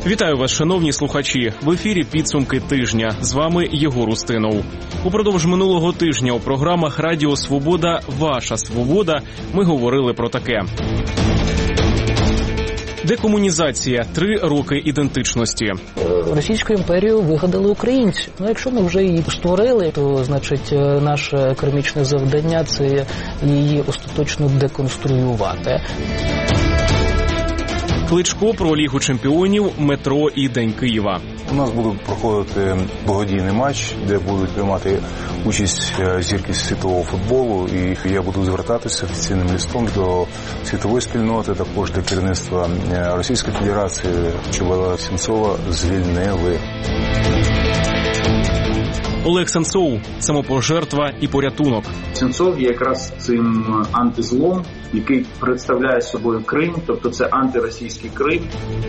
Вітаю вас, шановні слухачі. В ефірі «Підсумки тижня». З вами Єгор Устинов. Упродовж минулого тижня у програмах Радіо Свобода «Ваша свобода» ми говорили про таке. Декомунізація. 3 роки ідентичності. Російську імперію вигадали українці. Якщо ми вже її створили, то, значить, наше кармічне завдання – це її остаточно деконструювати. Кличко про Лігу чемпіонів, метро і День Києва. У нас буде проходити благодійний матч, де будуть приймати участь зірки світового футболу. І я буду звертатися офіційним листом до світової спільноти, також до керівництва Російської Федерації, щоб Олега Сенцова звільнили. Олег Сенцов – самопожертва і порятунок. Сенцов є якраз цим антизлом, який представляє собою Крим, тобто це антиросійський Крим.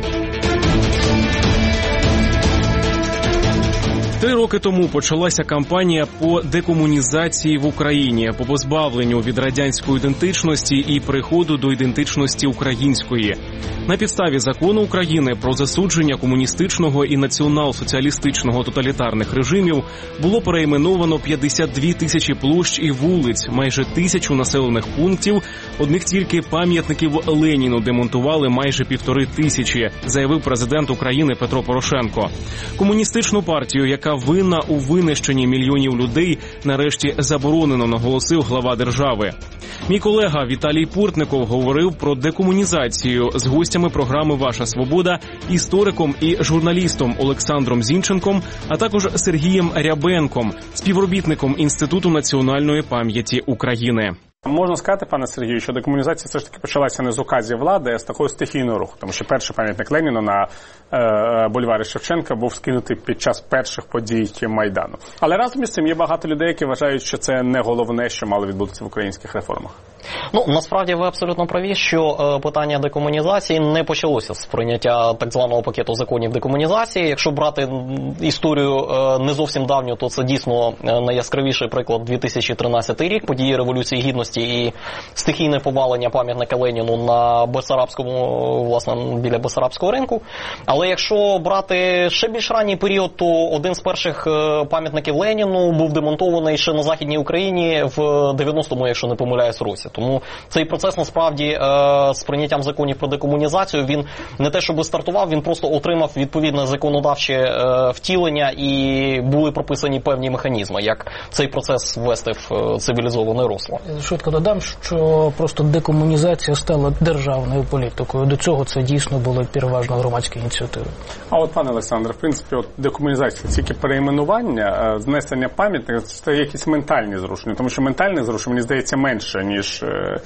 3 роки тому почалася кампанія по декомунізації в Україні, по позбавленню від радянської ідентичності і приходу до ідентичності української. На підставі закону України про засудження комуністичного і націонал-соціалістичного тоталітарних режимів було перейменовано 52 тисячі площ і вулиць, майже 1000 населених пунктів. Одних тільки пам'ятників Леніну демонтували майже 1500, заявив президент України Петро Порошенко. Комуністичну партію, яка винна у винищенні мільйонів людей, нарешті заборонено, наголосив глава держави. Мій колега Віталій Портников говорив про декомунізацію з гостями програми «Ваша свобода», істориком і журналістом Олександром Зінченком, а також Сергієм Рябенком, співробітником Інституту національної пам'яті України. Можна сказати, пане Сергію, що декомунізація все ж таки почалася не з указів влади, а з такого стихійного руху. Тому що перший пам'ятник Леніну на бульварі Шевченка був скинутий під час перших подій Майдану. Але разом із цим є багато людей, які вважають, що це не головне, що мало відбутися в українських реформах. Насправді ви абсолютно праві, що питання декомунізації не почалося з прийняття так званого пакету законів декомунізації. Якщо брати історію не зовсім давню, то це дійсно найяскравіший приклад 2013 рік, події Революції Гідності і стихійне повалення пам'ятника Леніну на Бессарабському, власне, біля Бессарабського ринку. Але якщо брати ще більш ранній період, то один з перших пам'ятників Леніну був демонтований ще на Західній Україні в 90-му, якщо не помиляюсь, році. Тому цей процес, насправді, з прийняттям законів про декомунізацію, він не те, щоб стартував, він просто отримав відповідне законодавче втілення і були прописані певні механізми, як цей процес ввести в цивілізоване русло. Швидко додам, що просто декомунізація стала державною політикою. До цього це дійсно були переважно громадські ініціативи. А от, пане Олександре, в принципі, декомунізація, тільки перейменування, знесення пам'ятника, це якісь ментальні зрушення, тому що ментальних зрушень, мені здається, менше, ніж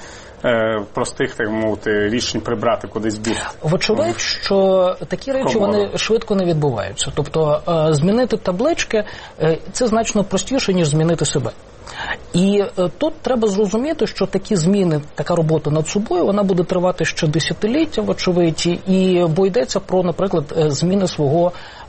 простих, так мовити, рішень прибрати кудись біг. Вочевидь, що такі речі, вони швидко не відбуваються. Тобто, змінити таблички – це значно простіше, ніж змінити себе. І тут треба зрозуміти, що такі зміни, така робота над собою, вона буде тривати ще десятиліття, вочевидь, і бо йдеться про, наприклад, зміни свого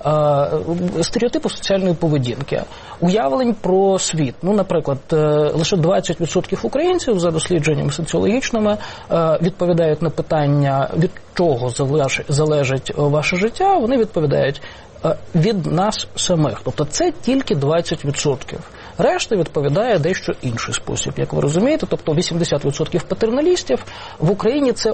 стереотипу соціальної поведінки, уявлень про світ. Наприклад, лише 20% українців, за дослідженнями соціологічними, відповідають на питання, від чого залежить ваше життя, вони відповідають від нас самих. Тобто це тільки 20%. Решта відповідає дещо інший спосіб, як ви розумієте. Тобто 80% патерналістів в Україні – це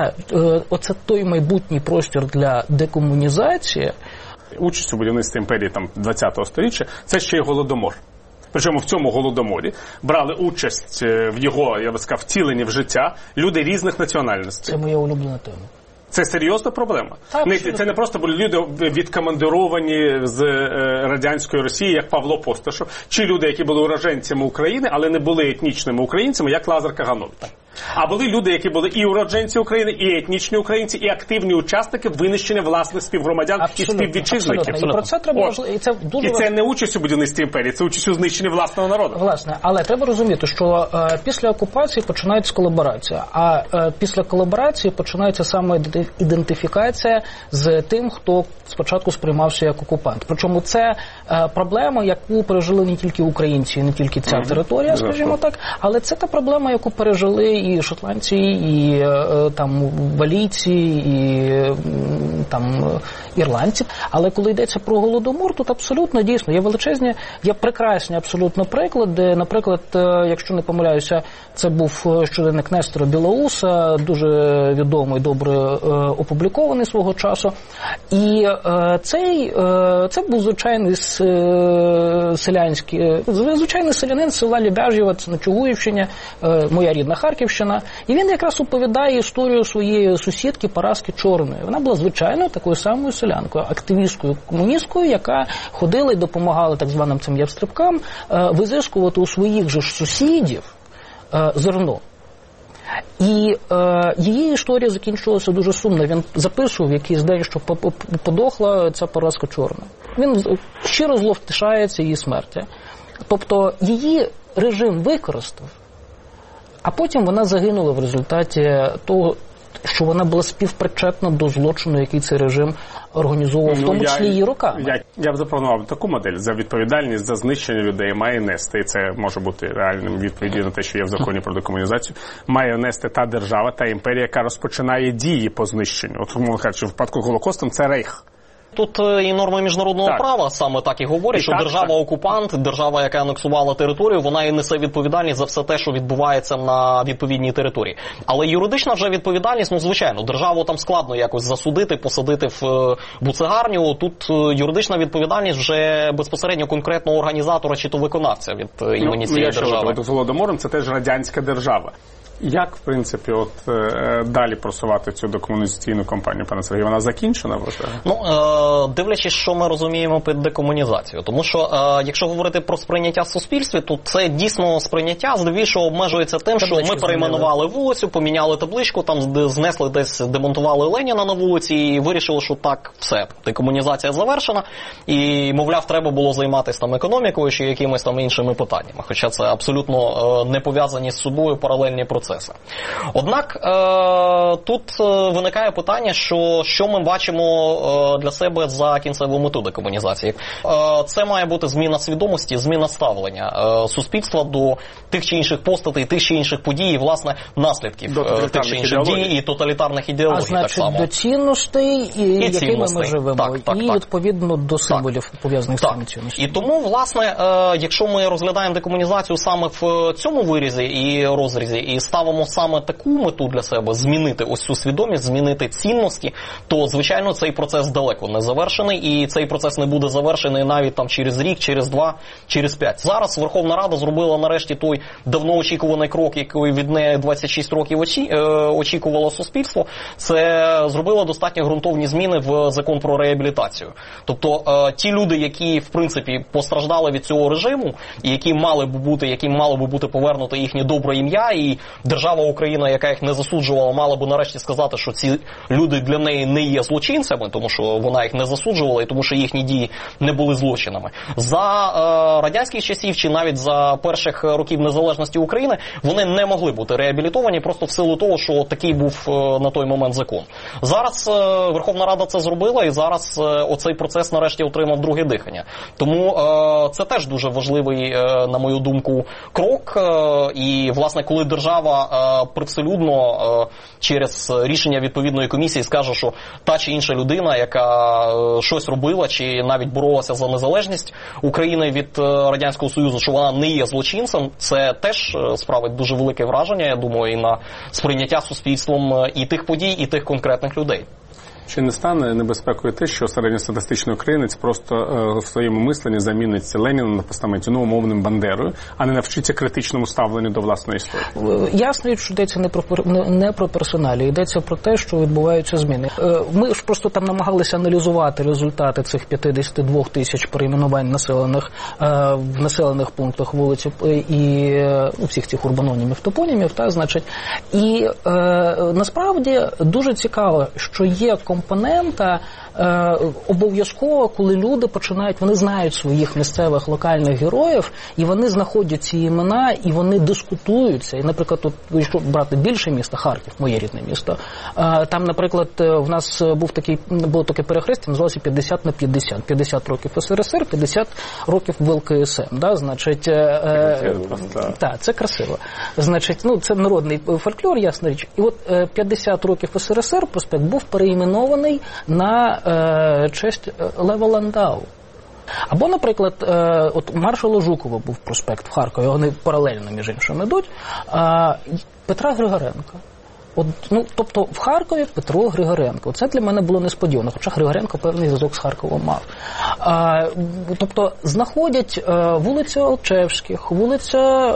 оце той майбутній простір для декомунізації. Участь у будівництві імперії 20-го сторіччя – це ще й Голодомор. Причому в цьому Голодоморі брали участь в його, я би сказав, втіленні в життя люди різних національностей. Це моя улюблена тема. Це серйозна проблема. Це не просто були люди відкомандировані з радянської Росії, як Павло Постишев, чи люди, які були уродженцями України, але не були етнічними українцями, як Лазар Каганович. А були люди, які були і уродженці України, і етнічні українці, і активні учасники винищення власних співгромадян і співвітчизників. І про це треба і це не участь у будівництві імперії, це участь у знищенні власного народу. Власне, але треба розуміти, що після окупації починається колаборація, а після колаборації починається саме ідентифікація з тим, хто спочатку сприймався як окупант. Причому це проблема, яку пережили не тільки українці, не тільки ця територія, скажімо так, але це та проблема, яку пережили і і шотландці, і там валійці, і там ірландці. Але коли йдеться про Голодомор, тут абсолютно дійсно є прекрасні абсолютно приклади. Наприклад, якщо не помиляюся, це був щоденник Нестора Білоуса, дуже відомий, добре опублікований свого часу. І це був звичайний звичайний селянин з села Лебяжєва, це на Чугуївщині, моя рідна Харківщина. І він якраз оповідає історію своєї сусідки Параски Чорної. Вона була звичайною такою самою селянкою, активісткою, комуністкою, яка ходила і допомагала так званим цим явстрибкам визискувати у своїх же ж сусідів зерно. І її історія закінчилася дуже сумно. Він записував якийсь день, що подохла ця Параска Чорна. Він щиро зловтішається її смерті. Тобто її режим використав, а потім вона загинула в результаті того, що вона була співпричетна до злочину, який цей режим організовував, в тому числі її руками. Я б запропонував таку модель. За відповідальність за знищення людей має нести, і це може бути реальним відповіддю на те, що є в законі про декомунізацію, має нести та держава, та імперія, яка розпочинає дії по знищенню. От, мовно кажучи, в випадку Голокостом це Рейх. Тут і норми міжнародного права саме так і говорять, що держава-окупант, держава, яка анексувала територію, вона і несе відповідальність за все те, що відбувається на відповідній території. Але юридична вже відповідальність, звичайно, державу там складно якось засудити, посадити в буцегарню. Тут юридична відповідальність вже безпосередньо конкретного організатора чи то виконавця від імені цієї держави. З Голодомором це теж радянська держава. Як, в принципі, далі просувати цю декомунізаційну кампанію, пане Сергію? Вона закінчена? Дивлячись, що ми розуміємо під декомунізацією. Тому що, якщо говорити про сприйняття в суспільстві, то це дійсно сприйняття здебільшого обмежується тим, що ми перейменували вулицю, поміняли табличку, там знесли десь, демонтували Леніна на вулиці і вирішили, що так, все, декомунізація завершена, і, мовляв, треба було займатися там економікою чи якимись там іншими питаннями. Хоча це абсолютно не пов'язані з собою паралельні процеси. Однак тут виникає питання, що ми бачимо для себе за кінцеву мету декомунізації. Це має бути зміна свідомості, зміна ставлення суспільства до тих чи інших постатей, тих чи інших подій, і, власне, наслідків тих чи інших дій і тоталітарних ідеологій. А значить, до цінностей, якими ми живемо, і відповідно до символів, пов'язаних з цими цінностями. І тому, власне, якщо ми розглядаємо декомунізацію саме в цьому вирізі і розрізі, і ставимо саме таку мету для себе, змінити ось цю свідомість, змінити цінності, то, звичайно, цей процес далеко не завершений, і цей процес не буде завершений навіть там через рік, через 2, через 5. Зараз Верховна Рада зробила нарешті той давно очікуваний крок, який від неї 26 років очікувало суспільство. Це зробило достатньо ґрунтовні зміни в закон про реабілітацію. Тобто ті люди, які, в принципі, постраждали від цього режиму, і яким мало би бути повернуто їхнє добре ім'я, і держава Україна, яка їх не засуджувала, мала би нарешті сказати, що ці люди для неї не є злочинцями, тому що вона їх не засуджувала і тому що їхні дії не були злочинами. За радянських часів чи навіть за перших років незалежності України вони не могли бути реабілітовані просто в силу того, що такий був на той момент закон. Зараз Верховна Рада це зробила, і зараз оцей процес нарешті отримав друге дихання. Тому це теж дуже важливий, на мою думку, крок. І, власне, коли держава привселюдно через рішення відповідної комісії скаже, що та чи інша людина, яка щось робила чи навіть боролася за незалежність України від Радянського Союзу, що вона не є злочинцем, це теж справить дуже велике враження, я думаю, і на сприйняття суспільством і тих подій, і тих конкретних людей. Чи не стане небезпекою те, що середньостатистичний українець просто в своєму мисленні замінить Леніна на постаменті умовним Бандерою, а не навчиться критичному ставленню до власної історії? Ясно, що йдеться не про персоналі, йдеться про те, що відбуваються зміни. Ми ж просто там намагалися аналізувати результати цих 52 тисяч перейменувань в населених пунктах вулиць і всіх цих урбанонімів, топонімів, та, значить. І насправді дуже цікаво, що є компонента обов'язково, коли люди починають, вони знають своїх місцевих локальних героїв, і вони знаходять ці імена, і вони дискутуються. І, наприклад, тут, якщо брати більше місто, Харків, моє рідне місто, там, наприклад, в нас було таке перехрестя, називалося 50 на 50. 50 років СРСР, 50 років ВЛКСМ. Да? Значить, це красиво. Значить, це народний фольклор, ясна річ. І от 50 років СРСР проспект був переіменований на честь Лева Ландау. Або, наприклад, от маршала Жукова був проспект в Харкові, вони паралельно, між іншим, йдуть, Петра Григоренка. Тобто в Харкові Петро Григоренко. Це для мене було несподівано, хоча Григоренко певний зв'язок з Харковом мав. Тобто знаходять вулицю Алчевських, вулиця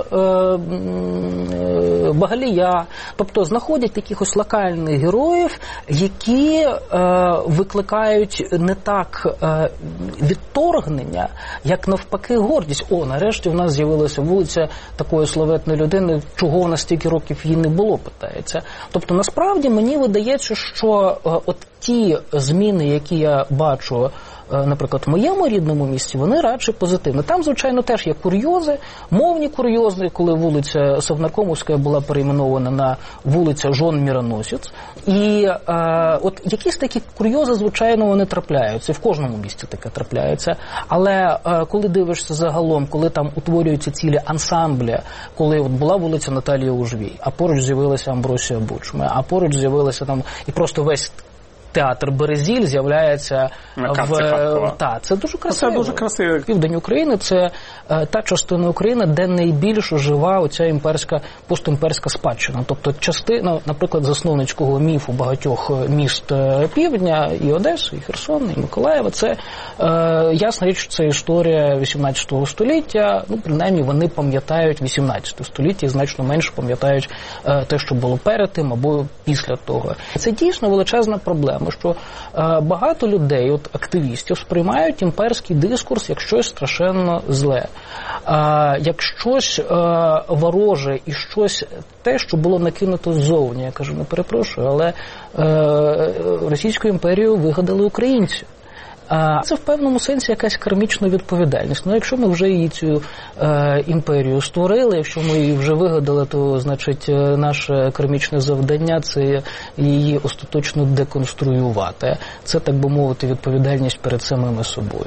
Багалія, тобто знаходять якихось локальних героїв, які викликають не так відторгнення, як навпаки гордість. Нарешті в нас з'явилася вулиця такої славетної людини, чого у нас стільки років її не було, питається. Тобто, насправді, мені видається, що от ті зміни, які я бачу, наприклад, в моєму рідному місті, вони радше позитивні. Там, звичайно, теж є курйози, мовні курйози, коли вулиця Совнаркомовська була перейменована на вулиця Жон Міроносець. І от якісь такі курйози, звичайно, вони трапляються. В кожному місті таке трапляється. Але коли дивишся загалом, коли там утворюються цілі ансамблі, коли от була вулиця Наталії Ужвій, а поруч з'явилася Амбросія Бучми, а поруч з'явилася там і просто весь театр Березіль з'являється це дуже красиво. Це дуже красиво. Південь України – це та частина України, де найбільш жива оця постімперська спадщина. Тобто частина, наприклад, засновницького міфу багатьох міст Півдня, і Одеси, і Херсона, і Миколаєва, це ясна річ, це історія 18 століття, принаймні вони пам'ятають 18 століття і значно менше пам'ятають те, що було перед тим або після того. Це дійсно величезна проблема, що багато людей, активістів, сприймають імперський дискурс як щось страшенно зле, як щось вороже і щось те, що було накинуто ззовні. Я кажу, не перепрошую, але Російську імперію вигадали українці. Це в певному сенсі якась кармічна відповідальність. Якщо ми вже її цю імперію створили, якщо ми її вже вигадали, то, значить, наше кармічне завдання – це її остаточно деконструювати. Це, так би мовити, відповідальність перед самими собою.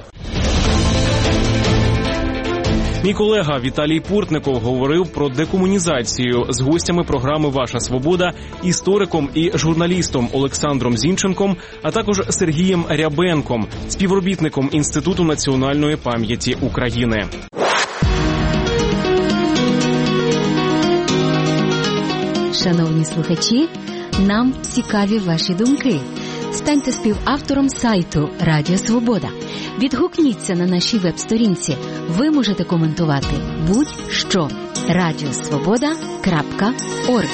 Мій колега Віталій Пуртников говорив про декомунізацію з гостями програми «Ваша свобода», істориком і журналістом Олександром Зінченком, а також Сергієм Рябенком, співробітником Інституту національної пам'яті України. Шановні слухачі, нам цікаві ваші думки. Станьте співавтором сайту «Радіо Свобода». Відгукніться на нашій веб-сторінці. Ви можете коментувати будь-що. radiosvoboda.org.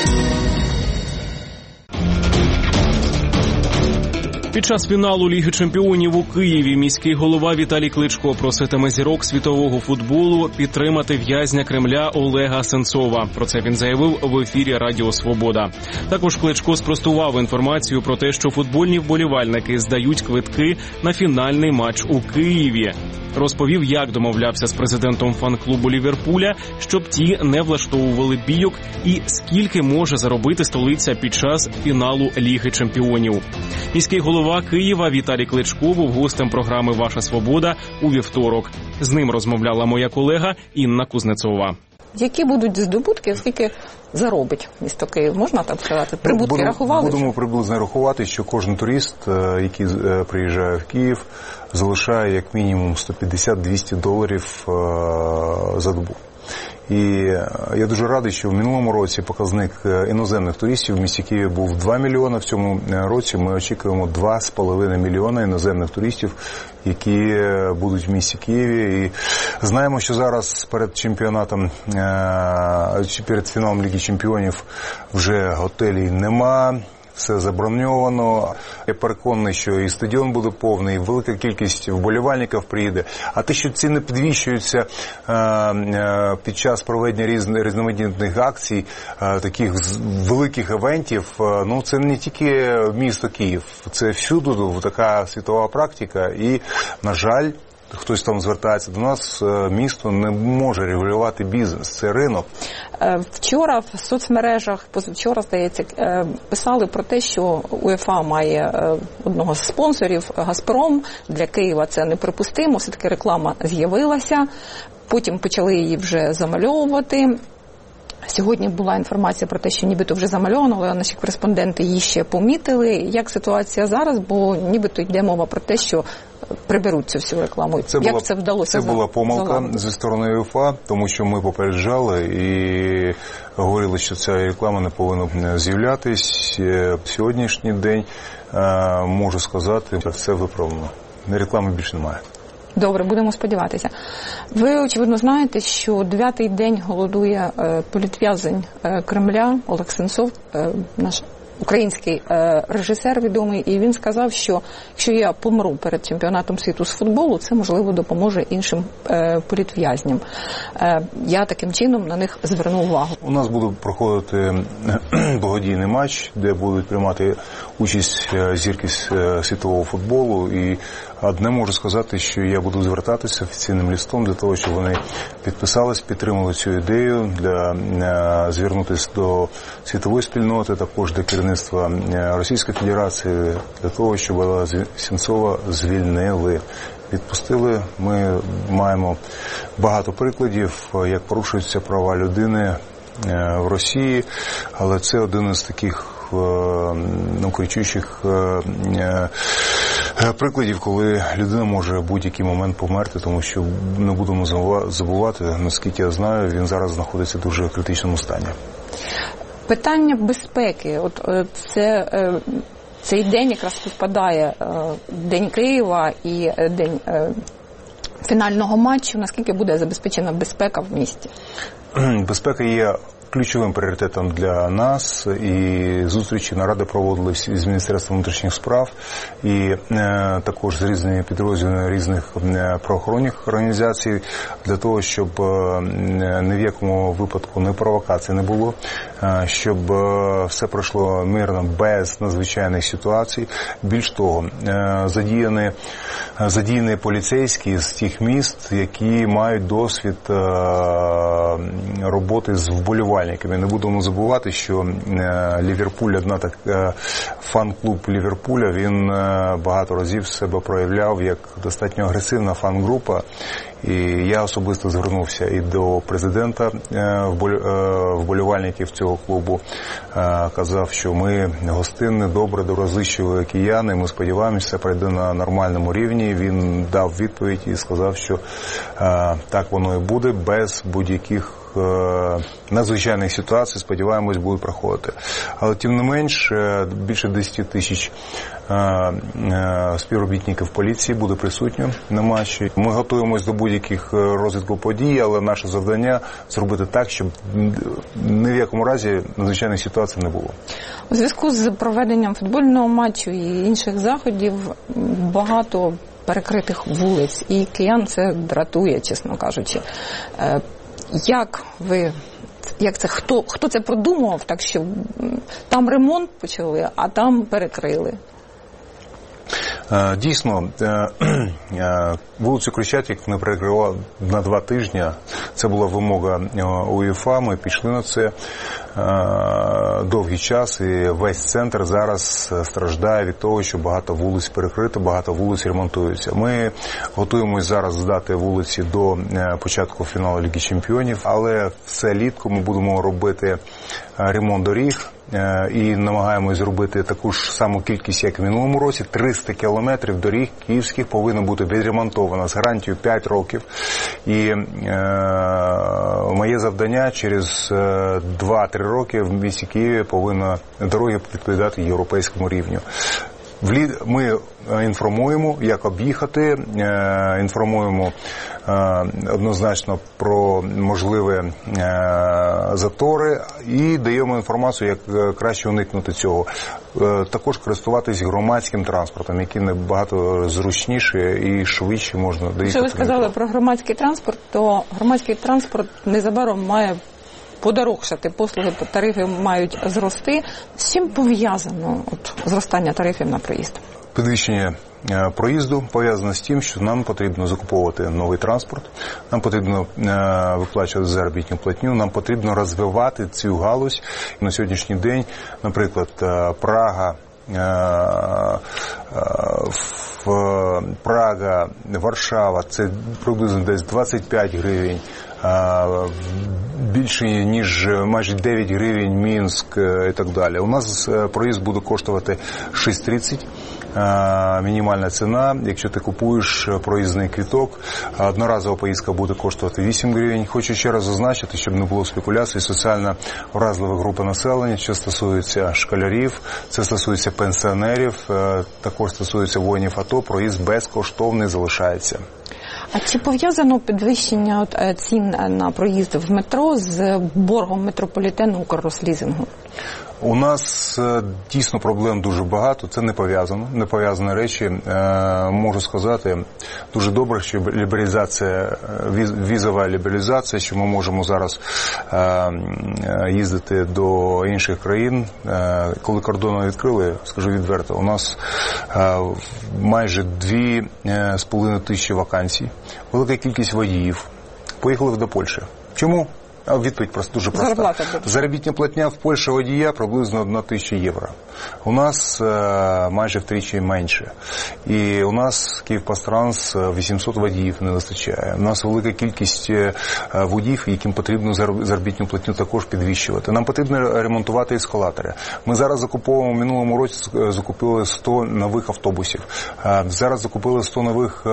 Під час фіналу Ліги чемпіонів у Києві міський голова Віталій Кличко проситиме зірок світового футболу підтримати в'язня Кремля Олега Сенцова. Про це він заявив в ефірі Радіо Свобода. Також Кличко спростував інформацію про те, що футбольні вболівальники здають квитки на фінальний матч у Києві. Розповів, як домовлявся з президентом фан-клубу Ліверпуля, щоб ті не влаштовували бійок, і скільки може заробити столиця під час фіналу Ліги чемпіонів. Міський голова Києва Віталій Кличко був гостем програми «Ваша свобода» у вівторок. З ним розмовляла моя колега Інна Кузнецова. Які будуть здобутки, скільки заробить місто Київ? Можна так сказати? Прибутки рахували? Будемо приблизно рахувати, що кожен турист, який приїжджає в Київ, залишає як мінімум $150-200 за добу. І я дуже радий, що в минулому році показник іноземних туристів в місті Києві був 2 мільйони. В цьому році ми очікуємо 2,5 мільйона іноземних туристів, які будуть в місті Києві. І знаємо, що зараз перед чемпіонатом, перед фіналом Ліги чемпіонів вже готелів нема. все заброньовано. Я переконаний, що і стадіон буде повний, і велика кількість вболівальників приїде. А те, що ціни підвищуються під час проведення різноманітних акцій, таких великих івентів, ну це не тільки місто Київ, це всюди така світова практика. І, на жаль, хтось там звертається до нас, місто не може регулювати бізнес, це ринок. Вчора в соцмережах, позавчора, здається, писали про те, що УЄФА має одного з спонсорів, «Газпром». Для Києва це неприпустимо, все-таки реклама з'явилася, потім почали її вже замальовувати. Сьогодні була інформація про те, що нібито вже замальовано, але наші кореспонденти її ще помітили. Як ситуація зараз, бо нібито йде мова про те, що приберуть цю всю рекламу. Як це вдалося? Це була помилка зі сторони УЄФА, тому що ми попереджали і говорили, що ця реклама не повинна з'являтись. В сьогоднішній день можу сказати, що все виправлено. Реклами більше немає. Добре, будемо сподіватися. Ви, очевидно, знаєте, що 9-й день голодує політв'язень Кремля Олег Сенцов, наш український режисер відомий, і він сказав, що якщо я помру перед чемпіонатом світу з футболу, це, можливо, допоможе іншим політв'язням. Я таким чином на них звернув увагу. У нас буде проходити благодійний матч, де будуть приймати участь зірки світового футболу, і одне можу сказати, що я буду звертатися офіційним листом для того, щоб вони підписались, підтримали цю ідею, для звернутися до світової спільноти, також до керівництва Російської Федерації, для того, щоб Сенцова звільнили. Відпустили. Ми маємо багато прикладів, як порушуються права людини в Росії, але це один із таких кричучих прикладів, коли людина може в будь-який момент померти, тому що не будемо забувати, наскільки я знаю, він зараз знаходиться в дуже критичному стані. Питання безпеки. Цей день якраз співпадає День Києва і день фінального матчу. Наскільки буде забезпечена безпека в місті? Безпека є ключовим пріоритетом для нас, і зустрічі, наради проводились із Міністерством внутрішніх справ і також з різними підрозділами різних правоохоронних організацій для того, щоб ні в якому випадку не провокації не було, щоб все пройшло мирно, без надзвичайних ситуацій. Більш того, задіяні поліцейські з тих міст, які мають досвід роботи з вболівальниками. Не будемо забувати, що Ліверпуль, фан-клуб Ліверпуля, він багато разів себе проявляв як достатньо агресивна фан-група. І я особисто звернувся і до президента вболівальників цього клубу, казав, що ми гостинні, доброзичливі кияни, ми сподіваємося, це пройде на нормальному рівні. Він дав відповідь і сказав, що так воно і буде, без будь-яких надзвичайних ситуацій, сподіваємось, будуть проходити. Але, тим не менш, більше 10 тисяч співробітників поліції буде присутньо на матчі. Ми готуємось до будь-яких розвитків подій, але наше завдання зробити так, щоб ні в якому разі надзвичайних ситуацій не було. У зв'язку з проведенням футбольного матчу і інших заходів багато перекритих вулиць, і киян це дратує, чесно кажучи. Хто це продумав, так що там ремонт почали, а там перекрили? Дійсно, вулицю Хрещатик не перекривали на 2 тижні. Це була вимога УЄФА, ми пішли на це довгий час, і весь центр зараз страждає від того, що багато вулиць перекрито, багато вулиць ремонтуються. Ми готуємось зараз здати вулиці до початку фіналу Ліги Чемпіонів, але все літку ми будемо робити ремонт доріг, і намагаємось зробити таку ж саму кількість, як в минулому році. 300 кілометрів доріг київських повинно бути відремонтовано з гарантією 5 років. І моє завдання через 2-3 роки в місті Києві повинна дороги відповідати європейському рівню. Ми інформуємо, як об'їхати, інформуємо однозначно про можливі затори і даємо інформацію, як краще уникнути цього. Також користуватись громадським транспортом, який набагато зручніше і швидше можна доїхати. Якщо ви сказали про громадський транспорт, то громадський транспорт незабаром має подорожчати, послуги, тарифи мають зрости. З чим пов'язано зростання тарифів на проїзд? Підвищення проїзду пов'язано з тим, що нам потрібно закуповувати новий транспорт, нам потрібно виплачувати заробітну платню, нам потрібно розвивати цю галузь. На сьогоднішній день, наприклад, Прага, Варшава – це приблизно десь 25 гривень, більше ніж майже 9 гривень Мінськ і так далі. У нас проїзд буде коштувати 6,30, мінімальна ціна. Якщо ти купуєш проїзний квиток, одноразова поїздка буде коштувати 8 гривень. Хочу ще раз зазначити, щоб не було спекуляцій, соціально вразлива група населення, що стосується школярів, це стосується пенсіонерів, також стосується воїнів АТО, проїзд безкоштовний залишається. А чи пов'язано підвищення цін на проїзд в метро з боргом метрополітену Укррослізингу? У нас дійсно проблем дуже багато, це не пов'язано, не пов'язані речі. Можу сказати, дуже добре, що лібералізація, візова лібералізація, що ми можемо зараз їздити до інших країн. Коли кордони відкрили, скажу відверто, у нас майже 2,5 тисячі вакансій, велика кількість водіїв поїхали до Польщі. Чому? Відповідь просто дуже проста. Заробітна платня в Польщі водія приблизно 1 тисяча євро. У нас майже втричі менше. І у нас Київпастранс 800 водіїв не вистачає. У нас велика кількість водіїв, яким потрібно заробітну платню також підвищувати. Нам потрібно ремонтувати ескалатори. Ми зараз закуповуємо, в минулому році закупили 100 нових автобусів. Зараз закупили 100 нових,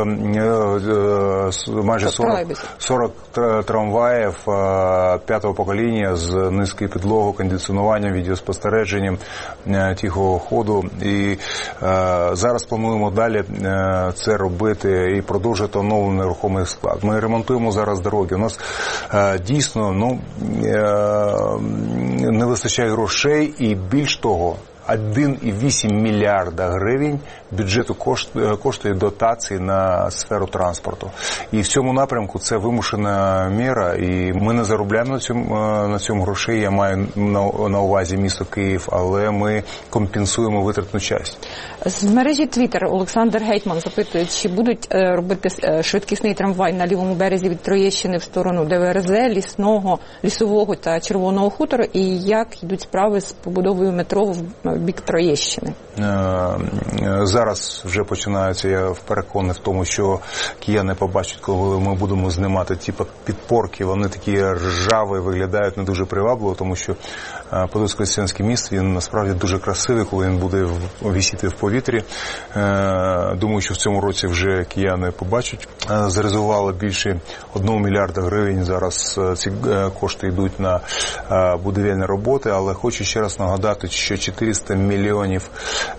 майже 40 трамваїв 5-го покоління з низькою підлогою, кондиціонуванням, відеоспостереженням, тихого ходу. І зараз плануємо далі це робити і продовжити оновлений рухомий склад. Ми ремонтуємо зараз дороги. У нас дійсно не вистачає грошей і більш того, 1,8 мільярда гривень бюджету коштує дотації на сферу транспорту. І в цьому напрямку це вимушена міра, і ми не заробляємо на цьому грошей, я маю на увазі місто Київ, але ми компенсуємо витратну частину. З мережі Twitter Олександр Гетьман запитує, чи будуть робити швидкісний трамвай на лівому березі від Троєщини в сторону ДВРЗ, Лісового та Червоного Хутору, і як йдуть справи з побудовою метро в бік Троєщини? Зараз вже починаються, я переконаний в тому, що кияни побачать, коли ми будемо знімати ті підпорки, вони такі ржаві, виглядають не дуже привабливо, тому що Подільсько-Лисичанський міст, він насправді дуже красивий, коли він буде висіти в повітрі. Думаю, що в цьому році вже кияни побачать. Зарезервували більше 1 мільярда гривень, зараз ці кошти йдуть на будівельні роботи, але хочу ще раз нагадати, що 400 мільйонів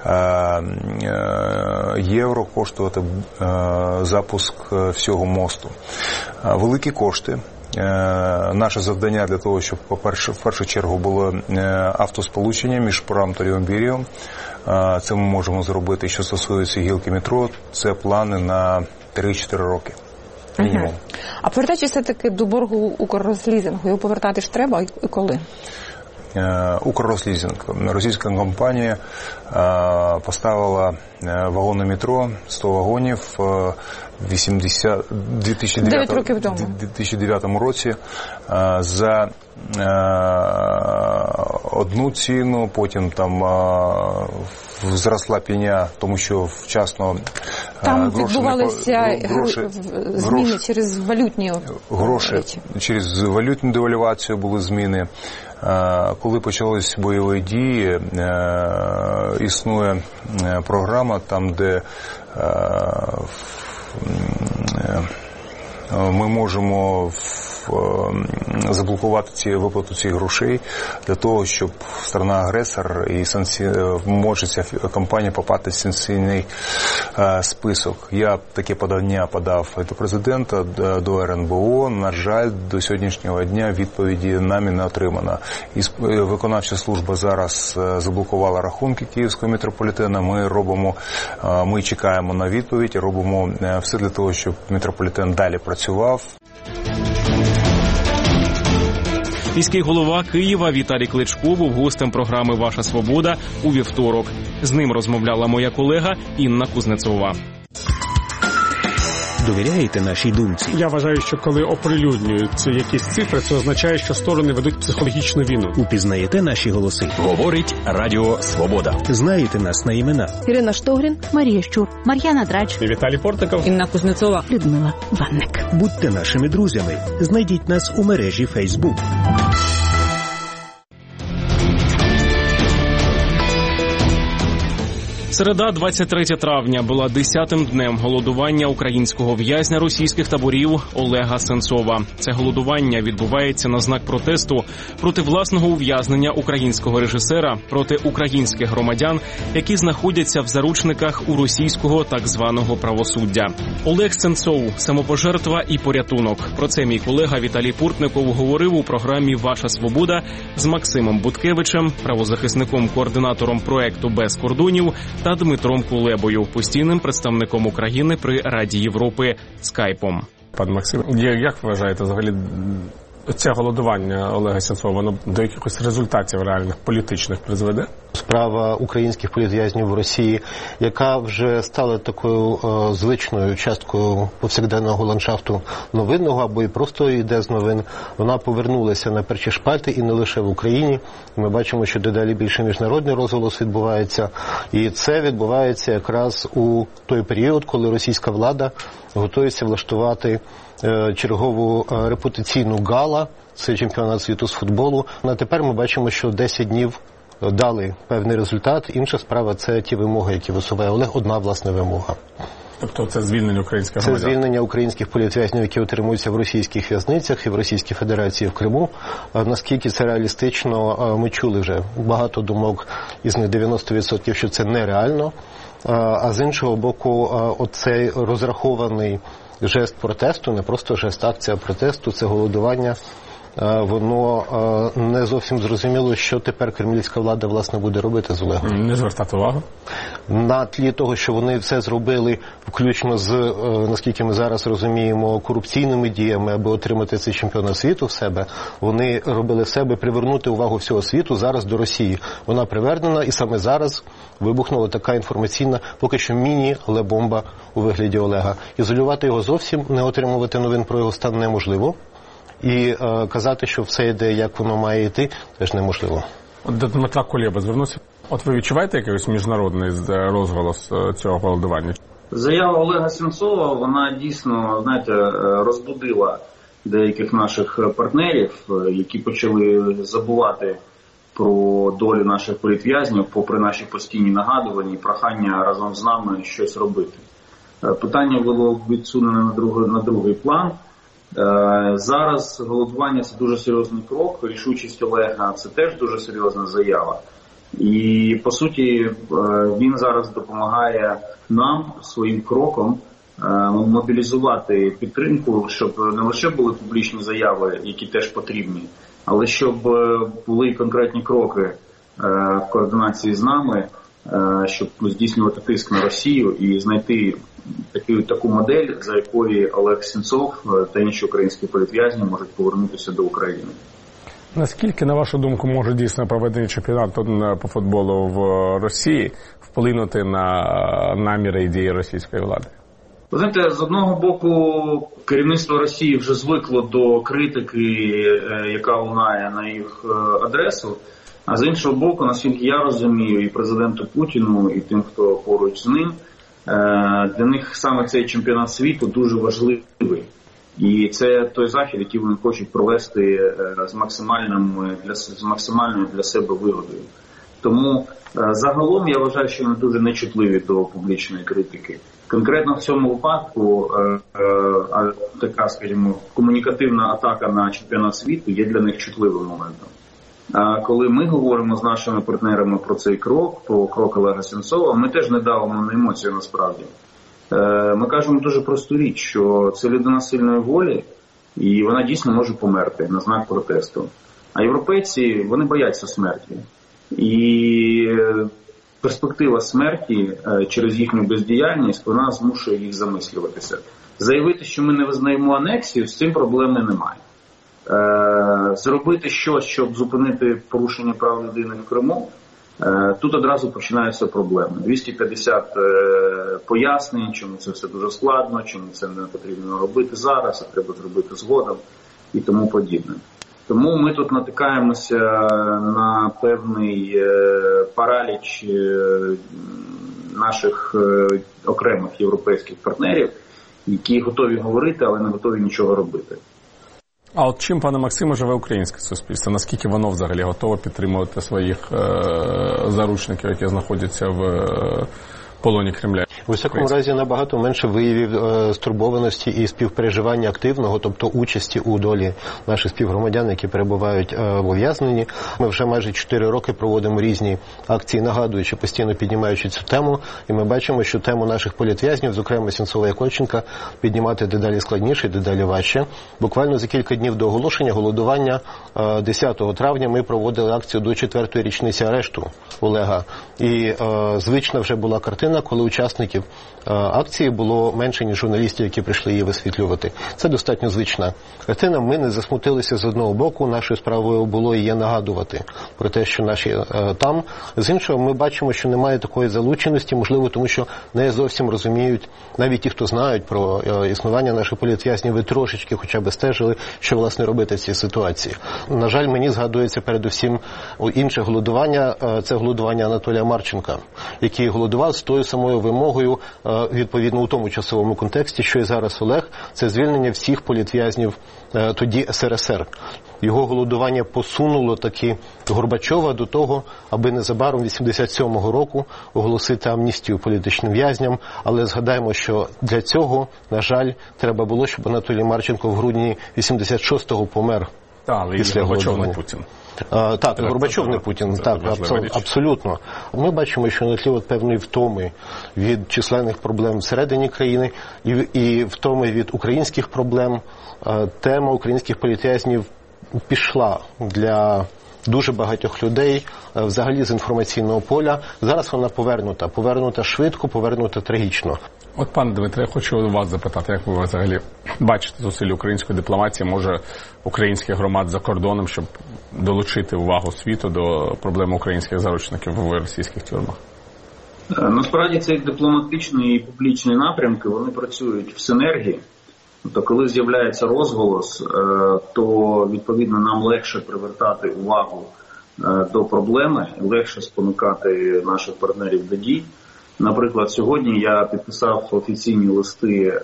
євро коштувати запуск всього мосту. Великі кошти. Наше завдання для того, щоб в першу чергу було автосполучення між Прагом та Лівим берегом. Це ми можемо зробити. Що стосується гілки метро, це плани на 3-4 роки. Мінімум. А повертаючись все-таки до боргу Укррослізингу, його повертати ж треба і коли? Укррослізинг. Російська компанія поставила вагони метро, 100 вагонів в 2009 році за одну ціну, потім там зросла пеня, тому що вчасно там відбувалися зміни через валютні речі. Через валютну девальвацію були зміни. Коли почались бойові дії, існує програма там, де ми можемо заблокувати виплату цих грошей для того, щоб сторона-агресор і може ця компанія попасти в санкційний список. Я таке подання подав до президента, до РНБО. На жаль, до сьогоднішнього дня відповіді нами не отримано. І виконавча служба зараз заблокувала рахунки Київського метрополітену. Ми чекаємо на відповідь і робимо все для того, щоб метрополітен далі працював. Міський голова Києва Віталій Кличко був гостем програми «Ваша свобода» у вівторок. З ним розмовляла моя колега Інна Кузнецова. Довіряєте нашій думці? Я вважаю, що коли оприлюднюються якісь цифри, це означає, що сторони ведуть психологічну війну. Упізнаєте наші голоси? Говорить Радіо Свобода. Знаєте нас на імена? Ірина Штогрін, Марія Щур, Мар'яна Драч, Віталій Портников, Інна Кузнецова, Людмила Ванник. Будьте нашими друзями. Знайдіть нас у мережі Facebook. Середа, 23 травня, була 10-тим днем голодування українського в'язня російських таборів Олега Сенцова. Це голодування відбувається на знак протесту проти власного ув'язнення українського режисера, проти українських громадян, які знаходяться в заручниках у російського так званого правосуддя. Олег Сенцов – самопожертва і порятунок. Про це мій колега Віталій Портников говорив у програмі «Ваша свобода» з Максимом Буткевичем, правозахисником-координатором проекту «Без кордонів» та Дмитром Кулебою, постійним представником України при Раді Європи скайпом. Пан Максим, як ви вважаєте, взагалі, це голодування Олега Сенцова, воно до якихось результатів реальних політичних призведе? Справа українських політв'язнів в Росії, яка вже стала такою звичною часткою повсякденного ландшафту новинного, або і просто йде з новин, вона повернулася на перші шпальти і не лише в Україні. Ми бачимо, що дедалі більше міжнародний розголос відбувається. І це відбувається якраз у той період, коли російська влада готується влаштувати чергову репутаційну гала, це чемпіонат світу з футболу. А тепер ми бачимо, що 10 днів дали певний результат. Інша справа – це ті вимоги, які висуває Олег. Одна, власне, вимога. Тобто це звільнення українських громадян? Це звільнення українських політв'язнів, які утримуються в російських в'язницях і в Російській Федерації в Криму. Наскільки це реалістично, ми чули вже багато думок, із них 90%, що це нереально. А з іншого боку, оцей розрахований жест протесту, не просто жест, акція протесту, це голодування, воно не зовсім зрозуміло, що тепер кремлівська влада, власне, буде робити з Олегом. Не звертати увагу? На тлі того, що вони все зробили, включно з, наскільки ми зараз розуміємо, корупційними діями, аби отримати цей чемпіонат світу в себе, вони робили все, аби привернути увагу всього світу зараз до Росії. Вона привернена, і саме зараз вибухнула така інформаційна, поки що міні, але бомба у вигляді Олега. Ізолювати його зовсім, не отримувати новин про його стан неможливо. І казати, що все йде, як воно має йти, теж неможливо. До Дмитра Кулеби звернувся. От ви відчуваєте якийсь міжнародний розголос цього голодування? Заява Олега Сенцова, вона дійсно, знаєте, розбудила деяких наших партнерів, які почали забувати про долю наших політв'язнів, попри наші постійні нагадування і прохання разом з нами щось робити. Питання було відсунено на другий план. Зараз голодування – це дуже серйозний крок, рішучість Олега – це теж дуже серйозна заява. І, по суті, він зараз допомагає нам своїм кроком мобілізувати підтримку, щоб не лише були публічні заяви, які теж потрібні, але щоб були конкретні кроки в координації з нами, щоб здійснювати тиск на Росію і знайти таку модель, за якої Олег Сенцов та інші українські політв'язні можуть повернутися до України. Наскільки, на вашу думку, може дійсно проведення чемпіонату по футболу в Росії вплинути на наміри і дії російської влади? Ви знаєте, з одного боку, керівництво Росії вже звикло до критики, яка лунає на їх адресу, а з іншого боку, наскільки я розумію, і президенту Путіну, і тим, хто поруч з ним, для них саме цей чемпіонат світу дуже важливий. І це той захід, який вони хочуть провести з максимальною для себе вигодою. Тому загалом я вважаю, що вони дуже нечутливі до публічної критики. Конкретно в цьому випадку така, скажімо, комунікативна атака на чемпіонат світу є для них чутливим моментом. А коли ми говоримо з нашими партнерами про цей крок, про крок Олега Сенцова, ми теж не давимо на емоції насправді. Ми кажемо дуже просту річ, що це людина сильної волі, і вона дійсно може померти на знак протесту. А європейці, вони бояться смерті. І перспектива смерті через їхню бездіяльність, вона змушує їх замислюватися. Заявити, що ми не визнаємо анексію, з цим проблеми немає. Зробити щось, щоб зупинити порушення прав людини в Криму, тут одразу починаються проблеми. 250 пояснень, чому це все дуже складно, чому це не потрібно робити зараз, а треба зробити згодом і тому подібне. Тому ми тут натикаємося на певний параліч наших окремих європейських партнерів, які готові говорити, але не готові нічого робити. А от чим, пане Максиме, живе українське суспільство? Наскільки воно взагалі готове підтримувати своїх заручників, які знаходяться в полоні Кремля? У всякому разі, набагато менше виявів стурбованості і співпереживання активного, тобто участі у долі наших співгромадян, які перебувають в ув'язненні. Ми вже майже 4 роки проводимо різні акції, нагадуючи, постійно піднімаючи цю тему, і ми бачимо, що тему наших політв'язнів, зокрема Сенцова і Кольченка, піднімати дедалі складніше, дедалі важче. Буквально за кілька днів до оголошення голодування 10 травня ми проводили акцію до 4-ї річниці арешту Олега. І звична вже була картина, коли учасників акції було менше, ніж журналістів, які прийшли її висвітлювати. Це достатньо звична картина. Ми не засмутилися з одного боку. Нашою справою було і є нагадувати про те, що наші там. З іншого, ми бачимо, що немає такої залученості, можливо, тому що не зовсім розуміють, навіть ті, хто знають про існування наших політв'язнів, ви трошечки хоча б стежили, що, власне, робити в цій ситуації. На жаль, мені згадується передусім інше голодування. Це голодування Анатолія Марченка, який голодував з тою самою вимогою, відповідно у тому часовому контексті, що і зараз Олег, це звільнення всіх політв'язнів тоді СРСР. Його голодування посунуло таки Горбачова до того, аби незабаром 87-го року оголосити амністію політичним в'язням, але згадаємо, що для цього, на жаль, треба було, щоб Анатолій Марченко в грудні 86-го помер. Але і Горбачов не Путін. Так, Горбачов не Путін, так, абсолютно. Ми бачимо, що на тлі певної втоми від численних проблем всередині країни і втоми від українських проблем, тема українських політв'язнів пішла для дуже багатьох людей взагалі з інформаційного поля. Зараз вона повернута швидко, повернута трагічно. От, пане Дмитре, я хочу вас запитати, як ви взагалі бачите зусилля української дипломатії, може українських громад за кордоном, щоб долучити увагу світу до проблеми українських заручників в російських тюрмах? Насправді ці дипломатичні і публічні напрямки, вони працюють в синергії. Тобто, коли з'являється розголос, то, відповідно, нам легше привертати увагу до проблеми, легше спонукати наших партнерів до дій. Наприклад, сьогодні я підписав офіційні листи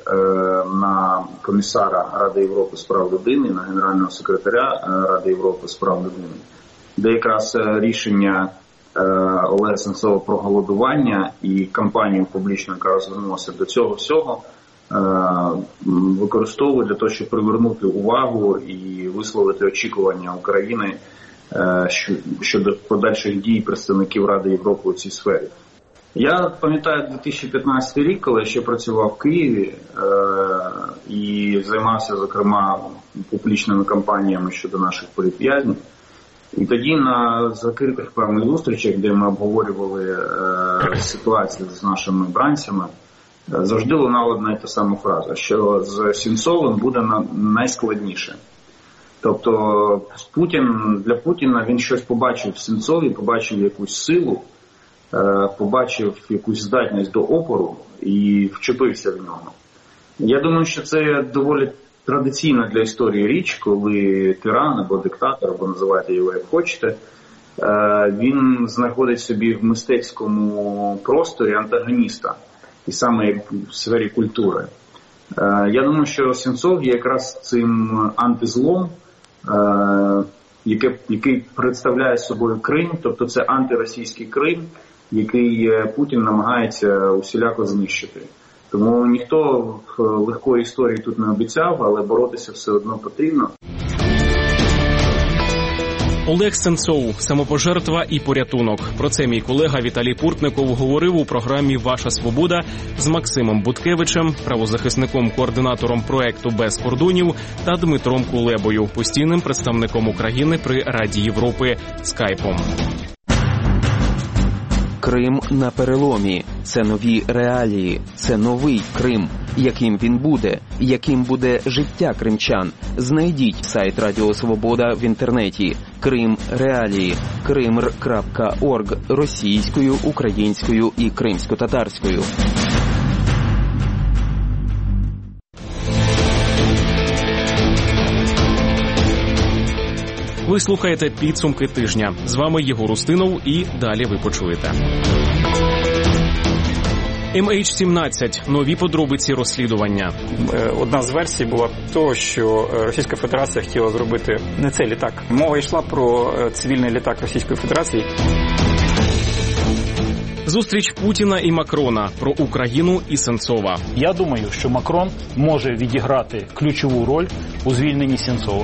на комісара Ради Європи з прав людини, на генерального секретаря Ради Європи з прав людини, де якраз рішення Олега Сенцова про голодування і кампанію публічну, яка розвернулася до цього всього, використовують для того, щоб привернути увагу і висловити очікування України щодо подальших дій представників Ради Європи у цій сфері. Я пам'ятаю 2015 рік, коли я ще працював в Києві і займався, зокрема, публічними кампаніями щодо наших політв'язнів. І тоді на закритих певних зустрічах, де ми обговорювали ситуацію з нашими бранцями, завжди лунала одна і та сама фраза, що з Сенцовим буде найскладніше. Тобто для Путіна він щось побачив в Сенцові, побачив якусь силу, побачив якусь здатність до опору і вчепився в нього. Я думаю, що це доволі традиційна для історії річ, коли тиран або диктатор, або називайте його як хочете, він знаходить собі в мистецькому просторі антагоніста, і саме в сфері культури. Я думаю, що Сенцов є якраз цим антизлом, який представляє собою Крим, тобто це антиросійський Крим, який Путін намагається усіляко знищити. Тому ніхто легкої історії тут не обіцяв, але боротися все одно потрібно. Олег Сенцов – самопожертва і порятунок. Про це мій колега Віталій Пуртников говорив у програмі «Ваша свобода» з Максимом Буткевичем, правозахисником-координатором проекту «Без кордонів» та Дмитром Кулебою, постійним представником України при Раді Європи скайпом. Крим на переломі. Це нові реалії. Це новий Крим. Яким він буде? Яким буде життя кримчан? Знайдіть сайт Радіо Свобода в інтернеті. Крим реалії. krimr.org російською, українською і кримсько-татарською. Ви слухаєте «Підсумки тижня». З вами Єгор Устинов і далі ви почуєте. MH17. Нові подробиці розслідування. Одна з версій була того, що Російська Федерація хотіла зробити не цей літак. Мова йшла про цивільний літак Російської Федерації. Зустріч Путіна і Макрона. Про Україну і Сенцова. Я думаю, що Макрон може відіграти ключову роль у звільненні Сенцова.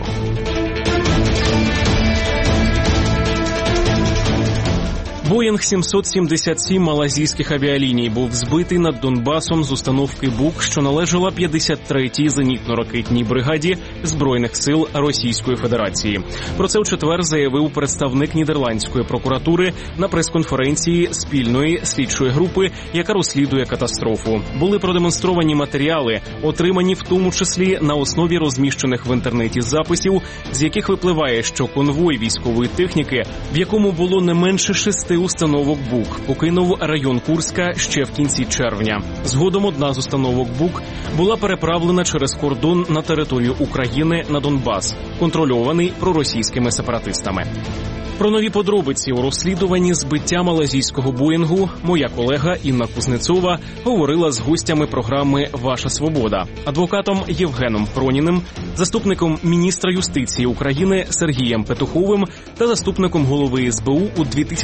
Боїнг 777 малайзійських авіаліній був збитий над Донбасом з установки БУК, що належала 53-й зенітно-ракетній бригаді Збройних сил Російської Федерації. Про це у четвер заявив представник Нідерландської прокуратури на прес-конференції спільної слідчої групи, яка розслідує катастрофу. Були продемонстровані матеріали, отримані в тому числі на основі розміщених в інтернеті записів, з яких випливає, що конвой військової техніки, в якому було не менше 6 установок БУК, покинув район Курська ще в кінці червня. Згодом одна з установок БУК була переправлена через кордон на територію України на Донбас, контрольований проросійськими сепаратистами. Про нові подробиці у розслідуванні збиття малайзійського Боїнгу моя колега Інна Кузнецова говорила з гостями програми «Ваша свобода», адвокатом Євгеном Проніним, заступником міністра юстиції України Сергієм Петуховим та заступником голови СБУ у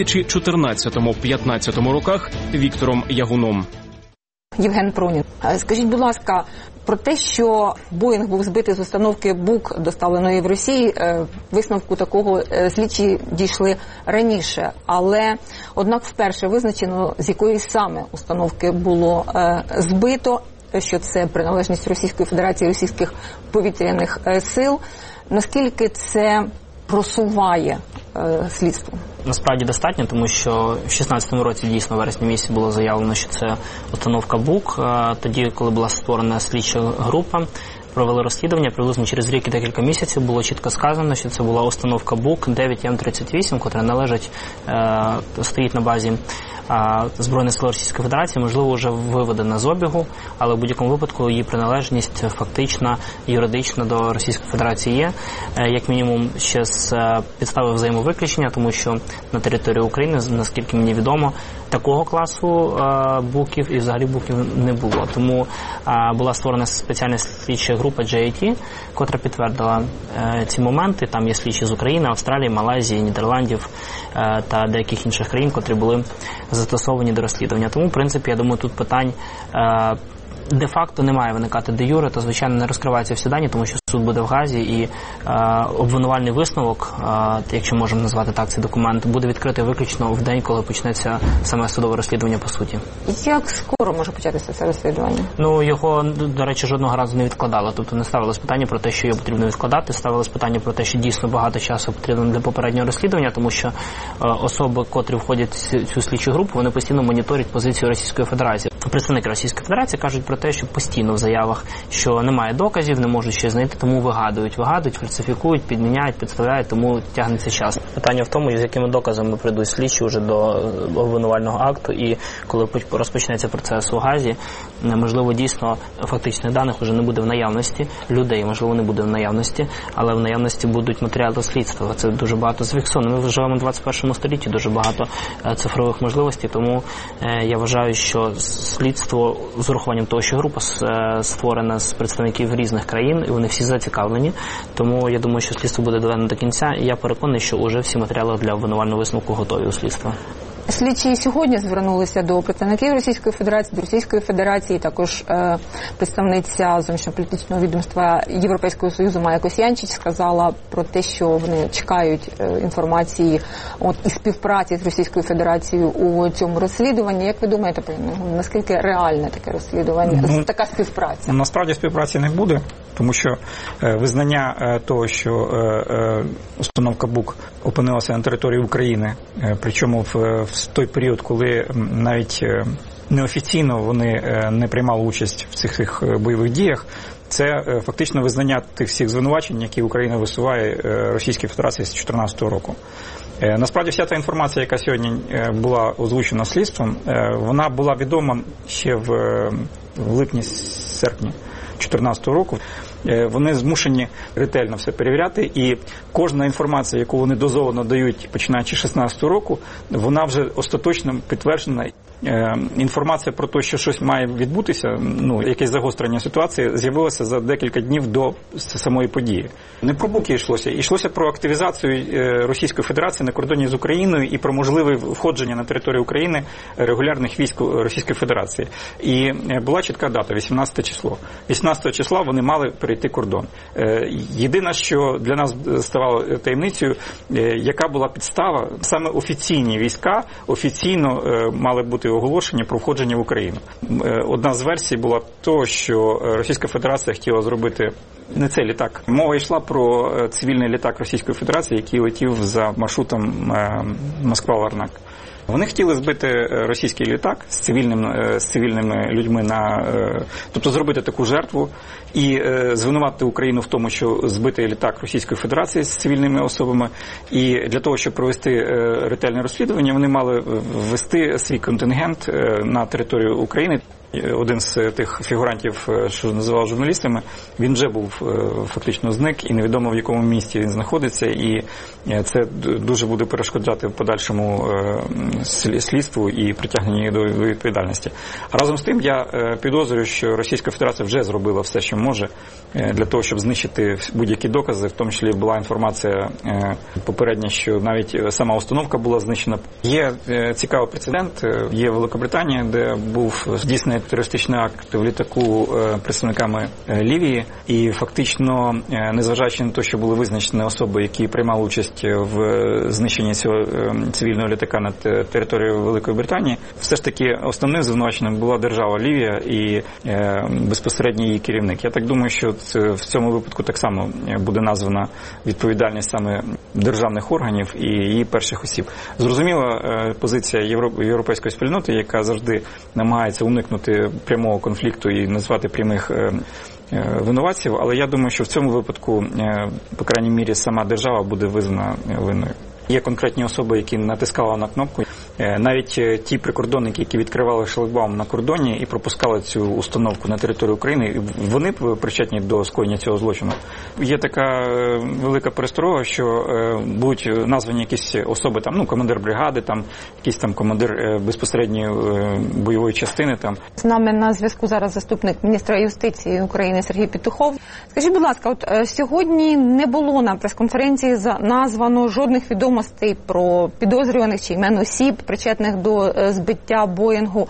2014-15 роках Віктором Ягуном. Євген Пронін, скажіть, будь ласка, про те, що Боїнг був збитий з установки БУК, доставленої в Росії, висновку такого слідчі дійшли раніше. Але, однак, вперше визначено, з якої саме установки було збито, що це приналежність Російської Федерації, російських повітряних сил. Наскільки це просуває слідство? Насправді достатньо, тому що в 2016 році, дійсно, в вересні місяці було заявлено, що це установка БУК. Тоді, коли була створена слідча група, провели розслідування, приблизно через рік і декілька місяців було чітко сказано, що це була установка БУК 9М38, котра належить, стоїть на базі Збройних сил Російської Федерації, можливо, вже виведена з обігу, але в будь-якому випадку її приналежність фактично, юридично до Російської Федерації є. Як мінімум, ще з підстави взаємовиключення, тому що на території України, наскільки мені відомо, такого класу буків і взагалі буків не було. Тому була створена спеціальна слідча група JIT, котра підтвердила ці моменти. Там є слідчі з України, Австралії, Малайзії, Нідерландів та деяких інших країн, котрі були застосовані до розслідування. Тому, в принципі, я думаю, тут питань де-факто не має виникати де-юре, то, звичайно, не розкриваються всі дані, тому що суд буде в Газі, і обвинувальний висновок, якщо можемо назвати так цей документ, буде відкритий виключно в день, коли почнеться саме судове розслідування по суті. Як скоро може початися це розслідування? Ну, його, до речі, жодного разу не відкладали. Тобто не ставилось питання про те, що його потрібно відкладати, ставилось питання про те, що дійсно багато часу потрібно для попереднього розслідування, тому що особи, котрі входять в цю слідчу групу, вони постійно моніторять позицію Російської Федерації. Представники Російської Федерації кажуть про те, що постійно в заявах, що немає доказів, не можуть щось знайти, тому вигадують, фальсифікують, підміняють, підставляють, тому тягнеться час. Питання в тому, з якими доказами прийдуть слідчі вже до обвинувального акту, і коли розпочнеться процес у Газі, можливо, дійсно фактичних даних вже не буде в наявності, людей, можливо, не буде в наявності, але в наявності будуть матеріали слідства. Це дуже багато зафіксовано. Ми живемо в 21 столітті, дуже багато цифрових можливостей, тому я вважаю, що слідство з урахуванням того, що група створена з представників різних країн, і вони всі зацікавлені. Тому я думаю, що слідство буде доведено до кінця, і я переконаний, що вже всі матеріали для обвинувального висновку готові у слідства. Слідчі сьогодні звернулися до представників Російської Федерації, до Російської Федерації, також представниця зовнішньополітичного відомства Європейського Союзу Майя Косьянчич сказала про те, що вони чекають інформації і співпраці з Російською Федерацією у цьому розслідуванні. Як ви думаєте, наскільки реальне таке розслідування, така співпраця? Насправді співпраці не буде, тому що визнання того, що установка БУК опинилася на території України, причому в той період, коли навіть неофіційно вони не приймали участь в цих бойових діях, це фактично визнання тих всіх звинувачень, які Україна висуває Російській Федерації з 2014 року. Насправді вся та інформація, яка сьогодні була озвучена слідством, вона була відома ще в липні-серпні 2014 року. Вони змушені ретельно все перевіряти, і кожна інформація, яку вони дозовано дають, починаючи з 2016 року, вона вже остаточно підтверджена. Інформація про те, що щось має відбутися, якесь загострення ситуації, з'явилося за декілька днів до самої події. Не про БУК йшлося про активізацію Російської Федерації на кордоні з Україною і про можливе входження на територію України регулярних військ Російської Федерації. І була чітка дата – 18 число. 18 числа вони мали перейти кордон. Єдине, що для нас ставало таємницею, яка була підстава, саме офіційні війська офіційно мали бути оголошення про входження в Україну. Одна з версій була того, що Російська Федерація хотіла зробити не цей літак. Мова йшла про цивільний літак Російської Федерації, який летів за маршрутом Москва-Ларнак. Вони хотіли збити російський літак з цивільними людьми, тобто зробити таку жертву і звинуватити Україну в тому, що збитий літак Російської Федерації з цивільними особами. І для того, щоб провести ретельне розслідування, вони мали ввести свій контингент на територію України. Один з тих фігурантів, що називали журналістами, він вже був фактично зник, і невідомо в якому місті він знаходиться, і це дуже буде перешкоджати в подальшому слідству і притягненню до відповідальності. Разом з тим, я підозрюю, що Російська Федерація вже зробила все, що може для того, щоб знищити будь-які докази, в тому числі була інформація попередня, що навіть сама установка була знищена. Є цікавий прецедент, є Великобританія, де був здійснений терористичний акт в літаку представниками Лівії, і фактично, незважаючи на те, що були визначені особи, які приймали участь в знищенні цього цивільного літака над територією Великої Британії, все ж таки основним звинуваченням була держава Лівія і безпосередньо її керівник. Я так думаю, що в цьому випадку так само буде названа відповідальність саме державних органів і її перших осіб. Зрозуміла позиція європейської спільноти, яка завжди намагається уникнути прямого конфлікту і назвати прямих винуватців, але я думаю, що в цьому випадку, по крайній мірі, сама держава буде визнана винною. Є конкретні особи, які натискали на кнопку. Навіть ті прикордонники, які відкривали шлагбаум на кордоні і пропускали цю установку на територію України, вони причетні до скоєння цього злочину. Є така велика пересторога, що будуть названі якісь особи, командир бригади, якийсь командир безпосередньої бойової частини. З нами на зв'язку зараз заступник міністра юстиції України Сергій Петухов. Скажіть, будь ласка, сьогодні не було на прес-конференції названо жодних відомостей про підозрюваних чи імен осіб, причетних до збиття Боїнгу.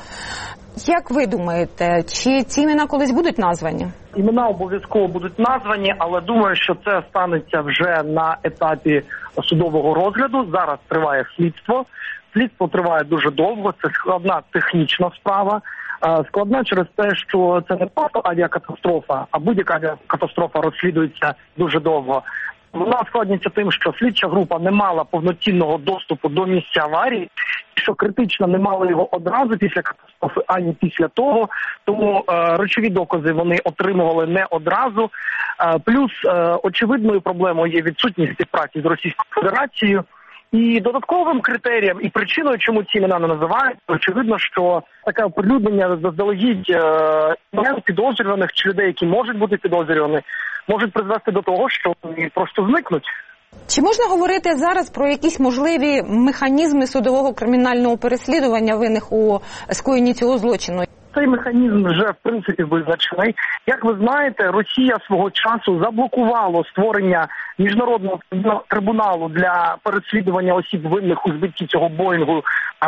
Як ви думаєте, чи ці імена колись будуть названі? Імена обов'язково будуть названі, але думаю, що це станеться вже на етапі судового розгляду. Зараз триває слідство. Слідство триває дуже довго, це складна технічна справа. Складна через те, що це не просто авіакатастрофа, а будь-яка авіакатастрофа розслідується дуже довго. Вона складніться тим, що слідча група не мала повноцінного доступу до місця аварії, що критично не мали його одразу після катастрофи, ані після того. Тому речові докази вони отримували не одразу. Плюс очевидною проблемою є відсутність співпраці з Російською Федерацією. І додатковим критерієм і причиною, чому ці імена не називають, очевидно, що таке оприлюднення заздалегідь підозрюваних чи людей, які можуть бути підозрювані, можуть призвести до того, що вони просто зникнуть. Чи можна говорити зараз про якісь можливі механізми судового кримінального переслідування винних у скоєнні цього злочину? цей механізм вже, в принципі, визначений. Як ви знаєте, Росія свого часу заблокувала створення міжнародного трибуналу для переслідування осіб винних у збитті цього Боїнгу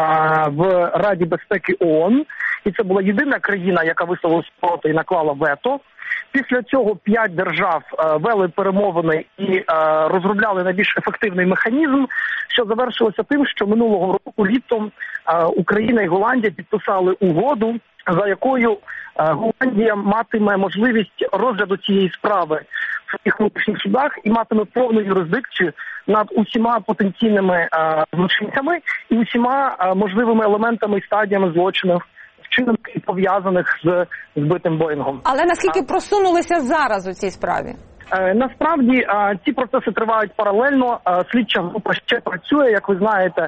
в Раді безпеки ООН. І це була єдина країна, яка висловила проти і наклала вето. Після цього 5 держав вели перемовини і розробляли найбільш ефективний механізм, що завершилося тим, що минулого року літом Україна і Голландія підписали угоду, за якою Голландія матиме можливість розгляду цієї справи в своїх внутрішніх судах і матиме повну юрисдикцію над усіма потенційними злочинцями і усіма можливими елементами і стадіями злочинів, вчинених і пов'язаних з збитим Боїнгом. Але наскільки просунулися зараз у цій справі? Насправді ці процеси тривають паралельно. Слідча група ще працює, як ви знаєте,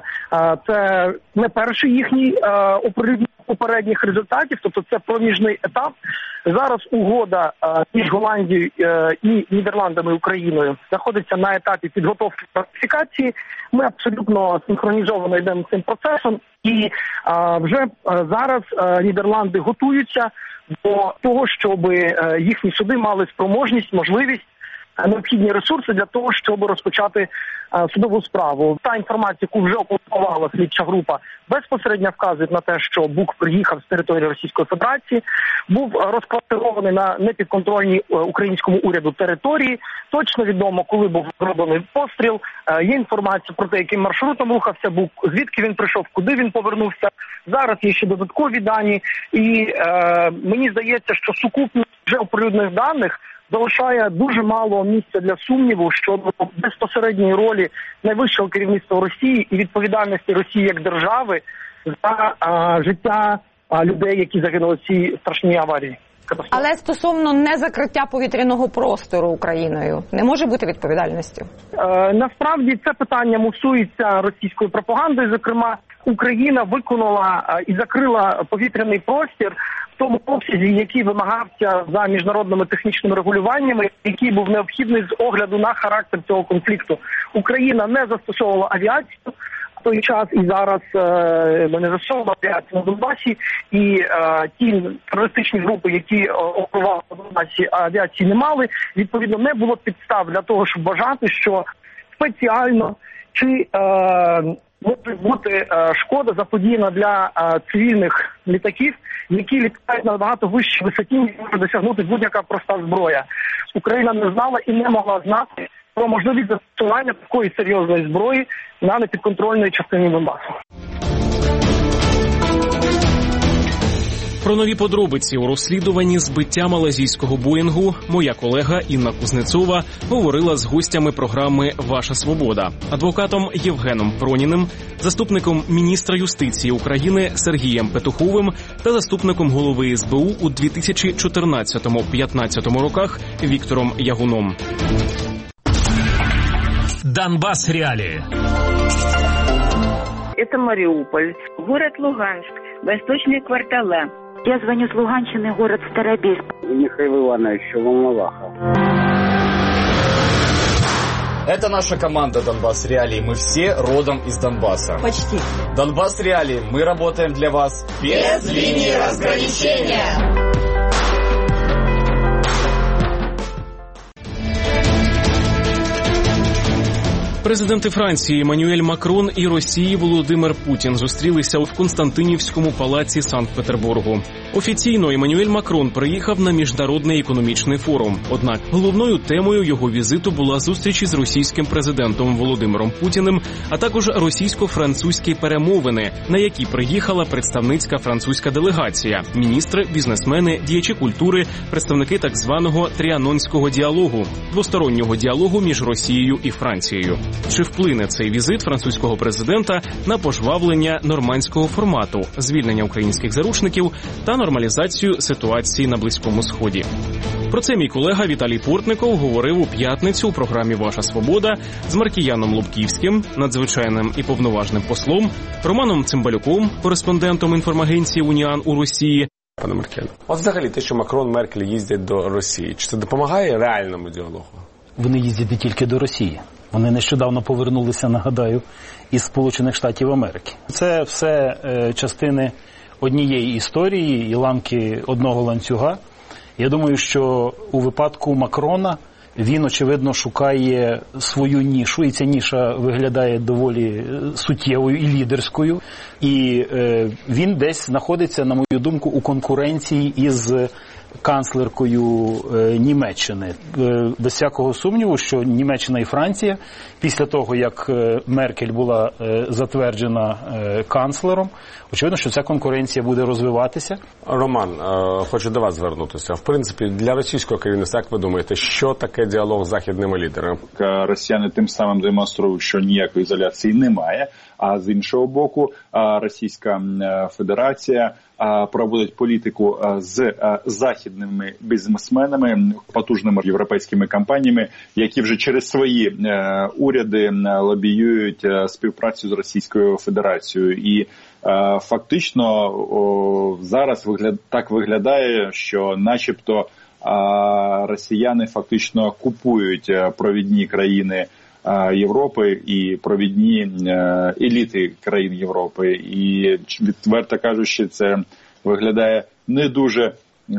це не перший їхній оприлюднення попередніх результатів, тобто це проміжний етап. Зараз угода між Голландією і Нідерландами і Україною знаходиться на етапі підготовки ратифікації. Ми абсолютно синхронізовано йдемо цим процесом, і вже зараз Нідерланди готуються до того, щоб їхні суди мали спроможність, можливість, необхідні ресурси для того, щоб розпочати судову справу. Та інформація, яку вже опублікувала слідча група, безпосередньо вказує на те, що БУК приїхав з території Російської Федерації, був розквартирований на непідконтрольній українському уряду території. Точно відомо, коли був зроблений постріл. Є інформація про те, яким маршрутом рухався БУК, звідки він прийшов, куди він повернувся. Зараз є ще додаткові дані. І мені здається, що сукупність вже оприлюднених даних залишає дуже мало місця для сумніву щодо безпосередньої ролі найвищого керівництва Росії і відповідальності Росії як держави за життя людей, які загинули в цій страшній аварії. Але стосовно незакриття повітряного простору Україною не може бути відповідальністю? Насправді це питання мусується російською пропагандою. Зокрема, Україна виконала і закрила повітряний простір в тому обсязі, який вимагався за міжнародними технічними регулюваннями, який був необхідний з огляду на характер цього конфлікту. Україна не застосовувала авіацію в той час і зараз не застосовувала авіацію на Донбасі, і ті терористичні групи, які оперували на Донбасі, авіації не мали. Відповідно, не було підстав для того, щоб вважати, що спеціально чи може бути шкода заподіяна для цивільних літаків, які літають на набагато вищій висоті, ніж може досягнути будь-яка проста зброя. Україна не знала і не могла знати про можливість застосування такої серйозної зброї на непідконтрольній частині Донбасу. Про нові подробиці у розслідуванні збиття малайзійського Боїнгу моя колега Інна Кузнецова говорила з гостями програми «Ваша свобода», адвокатом Євгеном Проніним, заступником міністра юстиції України Сергієм Петуховим та заступником голови СБУ у 2014-15 роках Віктором Ягуном. Донбасс реалии. Это Мариуполь, город Луганск, восточные кварталы. Я звоню с Луганщины, город Старобельск. Михаил Иванович, Волноваха. Это наша команда «Донбасс Реалии». Мы все родом из Донбасса. Почти. «Донбасс Реалии». Мы работаем для вас без линии разграничения. Президенти Франції Еммануель Макрон і Росії Володимир Путін зустрілися в Константинівському палаці Санкт-Петербургу. Офіційно Еммануель Макрон приїхав на Міжнародний економічний форум. Однак головною темою його візиту була зустріч із російським президентом Володимиром Путіним, а також російсько-французькі перемовини, на які приїхала представницька французька делегація, міністри, бізнесмени, діячі культури, представники так званого тріанонського діалогу, двостороннього діалогу між Росією і Францією. Чи вплине цей візит французького президента на пожвавлення нормандського формату, звільнення українських заручників та нормалізацію ситуації на Близькому Сході? Про це мій колега Віталій Портников говорив у п'ятницю у програмі «Ваша свобода» з Маркіяном Лубківським, надзвичайним і повноважним послом, Романом Цимбалюком, кореспондентом інформагенції «Уніан» у Росії. Пане Маркіян, от взагалі те, що Макрон, Меркель їздять до Росії, чи це допомагає реальному діалогу? Вони їздять не тільки до Росії. Вони нещодавно повернулися, нагадаю, із Сполучених Штатів Америки. Це все частини однієї історії і ламки одного ланцюга. Я думаю, що у випадку Макрона він, очевидно, шукає свою нішу, і ця ніша виглядає доволі суттєвою і лідерською. І він десь знаходиться, на мою думку, у конкуренції із канцлеркою Німеччини. Без всякого сумніву, що Німеччина і Франція, після того, як Меркель була затверджена канцлером, очевидно, що ця конкуренція буде розвиватися. Роман, хочу до вас звернутися. В принципі, для російського керівництва, як ви думаєте, що таке діалог з західними лідерами? Росіяни тим самим демонструють, що ніякої ізоляції немає, а з іншого боку, Російська Федерація проводить політику з західними бізнесменами, потужними європейськими компаніями, які вже через свої уряди лобіюють співпрацю з Російською Федерацією. І фактично зараз так виглядає, що начебто росіяни фактично купують провідні країни Європи і провідні еліти країн Європи. І, відверто кажучи, це виглядає не дуже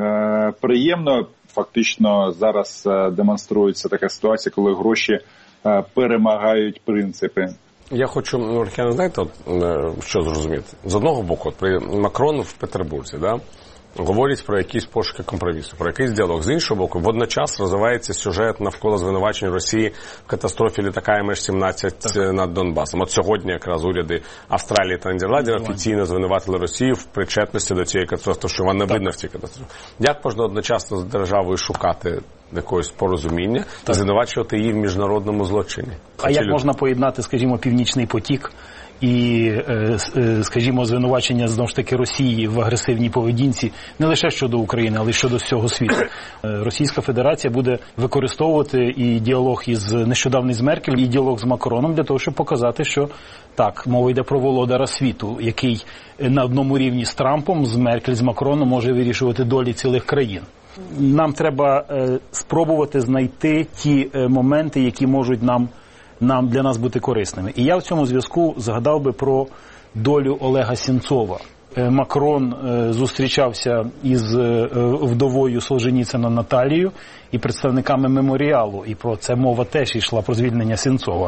приємно. Фактично зараз демонструється така ситуація, коли гроші перемагають принципи. Я хочу, Мар'яна, знаєте, що зрозуміти? З одного боку, при Макрон в Петербурзі, да, говорять про якісь пошуки компромісу, про якийсь діалог. З іншого боку, водночас розвивається сюжет навколо звинувачень Росії в катастрофі літака МН-17 над Донбасом. От сьогодні якраз уряди Австралії та Нідерландів офіційно звинуватили Росію в причетності до цієї катастрофи, що вона не винна в цій катастрофі. Як можна одночасно з державою шукати якогось порозуміння і звинувачувати її в міжнародному злочині? А як можна поєднати, скажімо, Північний потік і, скажімо, звинувачення, знову ж таки, Росії в агресивній поведінці не лише щодо України, але й щодо всього світу. Російська Федерація буде використовувати і діалог із нещодавний з Меркель, і діалог з Макроном для того, щоб показати, що так, мова йде про володара світу, який на одному рівні з Трампом, з Меркель, з Макроном може вирішувати долі цілих країн. Нам треба спробувати знайти ті моменти, які можуть для нас бути корисними. І я в цьому зв'язку згадав би про долю Олега Сенцова. Макрон зустрічався із вдовою Солженіцина Наталією і представниками меморіалу, і про це мова теж йшла, про звільнення Сенцова.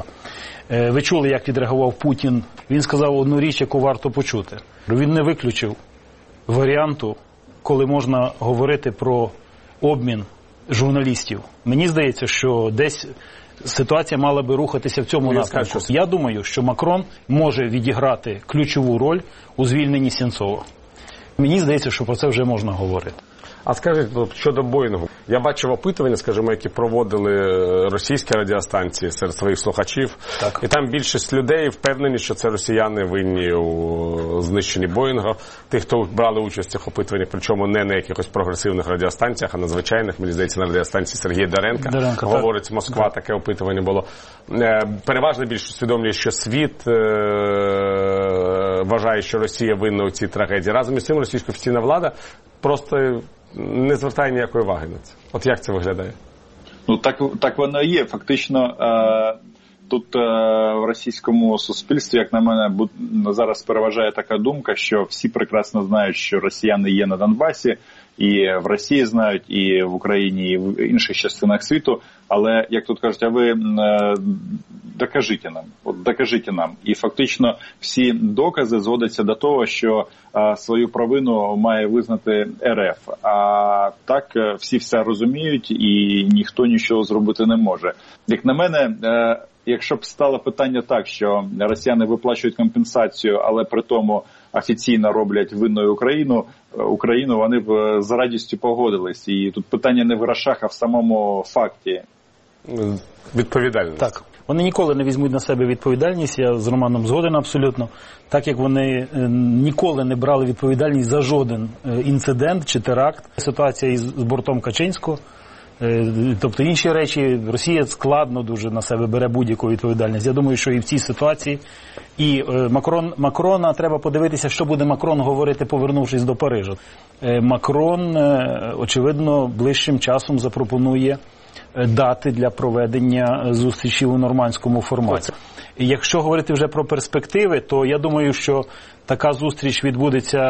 Ви чули, як відреагував Путін? Він сказав одну річ, яку варто почути. Він не виключив варіанту, коли можна говорити про обмін журналістів. Мені здається, що десь ситуація мала би рухатися в цьому напрямку. Я думаю, що Макрон може відіграти ключову роль у звільненні Сенцова. Мені здається, що про це вже можна говорити. А скажіть, щодо Боїнгу, я бачив опитування, скажімо, які проводили російські радіостанції серед своїх слухачів, так. І там більшість людей впевнені, що це росіяни винні у знищенні Боїнга. Тих, хто брали участь в цих опитуваннях, причому не на якихось прогресивних радіостанціях, а на звичайних, мені здається, на радіостанції Сергія Деренка, говорить Москва, таке опитування було. Переважно більше усвідомлює, що світ вважає, що Росія винна у цій трагедії. Разом із цим російська офіційна влада просто не звертає ніякої уваги на це. От як це виглядає? Ну, так воно є. Фактично, тут в російському суспільстві, як на мене, зараз переважає така думка, що всі прекрасно знають, що росіяни є на Донбасі, і в Росії знають, і в Україні, і в інших частинах світу. Але, як тут кажуть, а ви докажіть нам. І фактично всі докази зводяться до того, що свою провину має визнати РФ. А так всі все розуміють і ніхто нічого зробити не може. Як на мене, якщо б стало питання так, що росіяни виплачують компенсацію, але при тому офіційно роблять винною Україну, вони б з радістю погодились. І тут питання не в грошах, а в самому факті. Відповідальність. Так. Вони ніколи не візьмуть на себе відповідальність, я з Романом згоден абсолютно, так як вони ніколи не брали відповідальність за жоден інцидент чи теракт. Ситуація із бортом Качинського, тобто інші речі, Росія складно дуже на себе бере будь-яку відповідальність. Я думаю, що і в цій ситуації. І Макрона треба подивитися, що буде Макрон говорити, повернувшись до Парижа. Макрон, очевидно, ближчим часом запропонує дати для проведення зустрічі у нормандському форматі. Якщо говорити вже про перспективи, то я думаю, що така зустріч відбудеться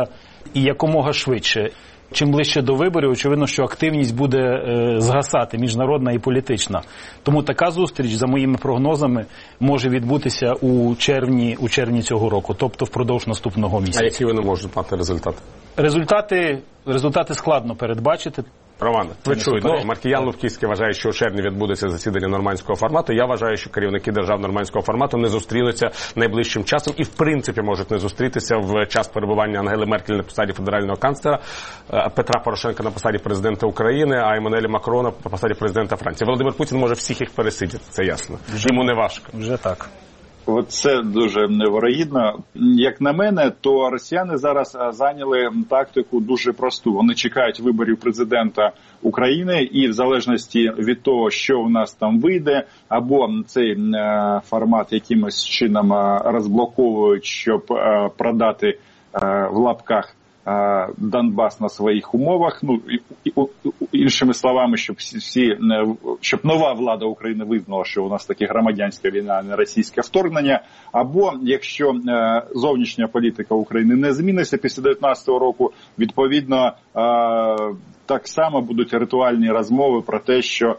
І якомога швидше. Чим ближче до виборів, очевидно, що активність буде згасати, міжнародна і політична. Тому така зустріч, за моїми прогнозами, може відбутися у червні цього року, тобто впродовж наступного місяця. А які вони можуть мати результати? Результати складно передбачити. Романе, ви чуєте, Маркіян Лубківський вважає, що у червні відбудеться засідання нормандського формату. Я вважаю, що керівники держав нормандського формату не зустрінуться найближчим часом і, в принципі, можуть не зустрітися в час перебування Ангели Меркель на посаді федерального канцлера, Петра Порошенка на посаді президента України, а Еммануеля Макрона на посаді президента Франції. Володимир Путін може всіх їх пересидіти, це ясно. Йому не важко. Вже так. Це дуже невирогідно. Як на мене, то росіяни зараз зайняли тактику дуже просту. Вони чекають виборів президента України і в залежності від того, що у нас там вийде, або цей формат якимось чином розблоковують, щоб продати в лапках Донбас на своїх умовах, іншими словами, щоб нова влада України визнала, що у нас таки громадянська війна, а не російське вторгнення, або якщо зовнішня політика України не зміниться після 2019 року, відповідно так само будуть ритуальні розмови про те, що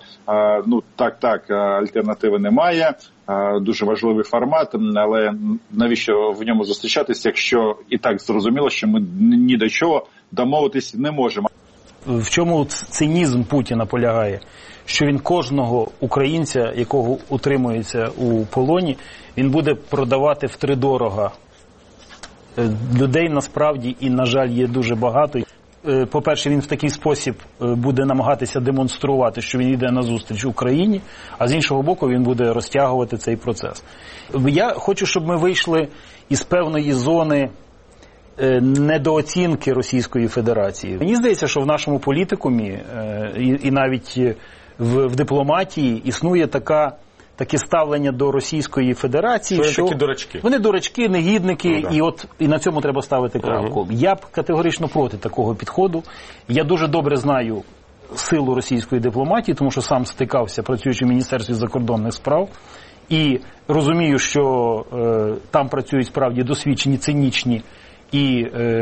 альтернативи немає, дуже важливий формат, але навіщо в ньому зустрічатися, якщо і так зрозуміло, що ми ні до чого домовитись не можемо. В чому цинізм Путіна полягає? Що він кожного українця, якого утримується у полоні, він буде продавати втридорога. Людей насправді і, на жаль, є дуже багато. По-перше, він в такий спосіб буде намагатися демонструвати, що він йде назустріч Україні, а з іншого боку він буде розтягувати цей процес. Я хочу, щоб ми вийшли із певної зони недооцінки Російської Федерації. Мені здається, що в нашому політикумі і навіть в дипломатії існує таке ставлення до Російської Федерації, що такі дурачки. Вони дурачки, негідники, і на цьому треба ставити крапку. Я б категорично проти такого підходу. Я дуже добре знаю силу російської дипломатії, тому що сам стикався, працюючи в Міністерстві закордонних справ, і розумію, що там працюють справді досвідчені, цинічні і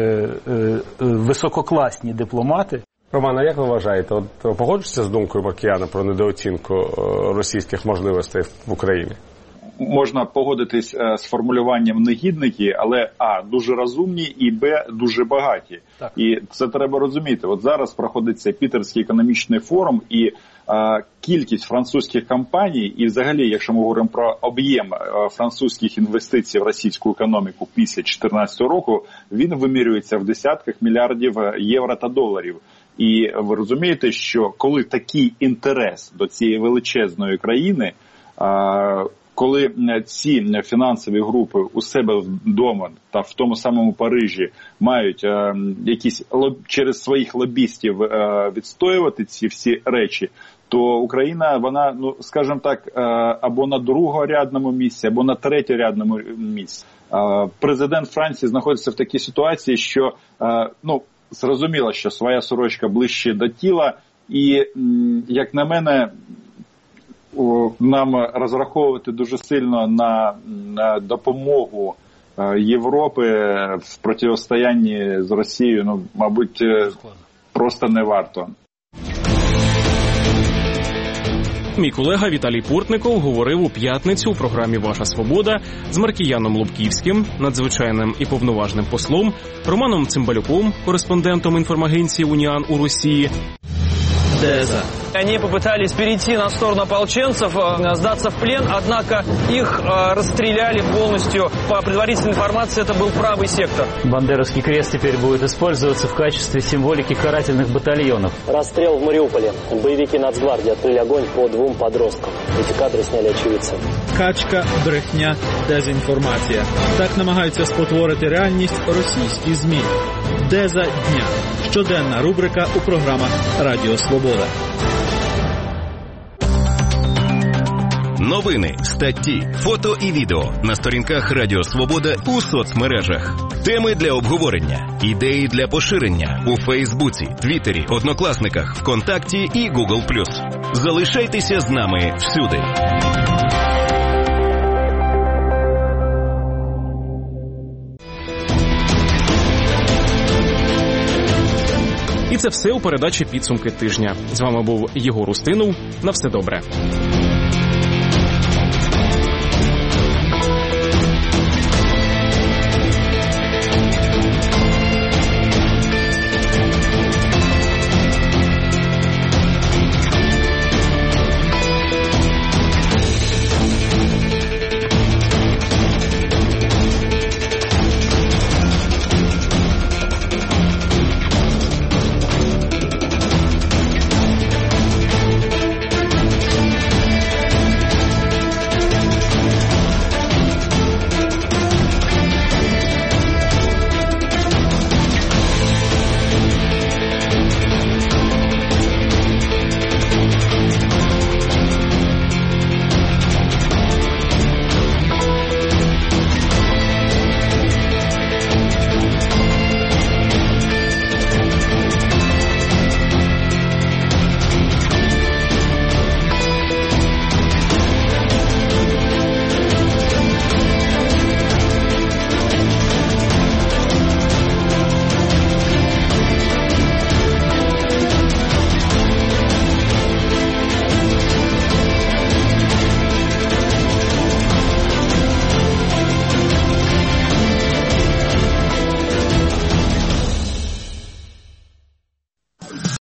висококласні дипломати. Роман, а як ви вважаєте, погоджуєтеся з думкою Маркіяна про недооцінку російських можливостей в Україні? Можна погодитись з формулюванням негідники, але дуже розумні і дуже багаті. Так. І це треба розуміти. От зараз проходиться Пітерський економічний форум, і кількість французьких компаній, і взагалі, якщо ми говоримо про об'єм французьких інвестицій в російську економіку після 2014 року, він вимірюється в десятках мільярдів євро та доларів. І ви розумієте, що коли такий інтерес до цієї величезної країни, коли ці фінансові групи у себе вдома та в тому самому Парижі мають якісь через своїх лобістів відстоювати ці всі речі, то Україна, вона, скажімо так, або на другорядному місці, або на третьорядному місці. Президент Франції знаходиться в такій ситуації, що, зрозуміло, що своя сорочка ближче до тіла, і, як на мене, нам розраховувати дуже сильно на допомогу Європи в протистоянні з Росією, мабуть, просто не варто. Мій колега Віталій Портников говорив у п'ятницю у програмі «Ваша свобода» з Маркіяном Лубківським, надзвичайним і повноважним послом, Романом Цимбалюком, кореспондентом інформагенції «Уніан» у Росії. Деза. Они попытались перейти на сторону ополченцев, сдаться в плен, однако их расстреляли полностью. По предварительной информации, это был правый сектор. Бандеровский крест теперь будет использоваться в качестве символики карательных батальонов. Расстрел в Мариуполе. Боевики Нацгвардии открыли огонь по 2 подросткам. Эти кадры сняли очевидцы. Качка, брехня, дезінформація. Так намагаються спотворити реальність російські ЗМІ. Деза дня. Щоденна рубрика у програмах Радіо Свобода. Новини, статті, фото і відео на сторінках Радіо Свобода у соцмережах. Теми для обговорення, ідеї для поширення у Фейсбуці, Твіттері, Однокласниках, ВКонтакті і Google+. Залишайтеся з нами всюди. І це все у передачі «Підсумки тижня». З вами був Єгор Устинов. На все добре.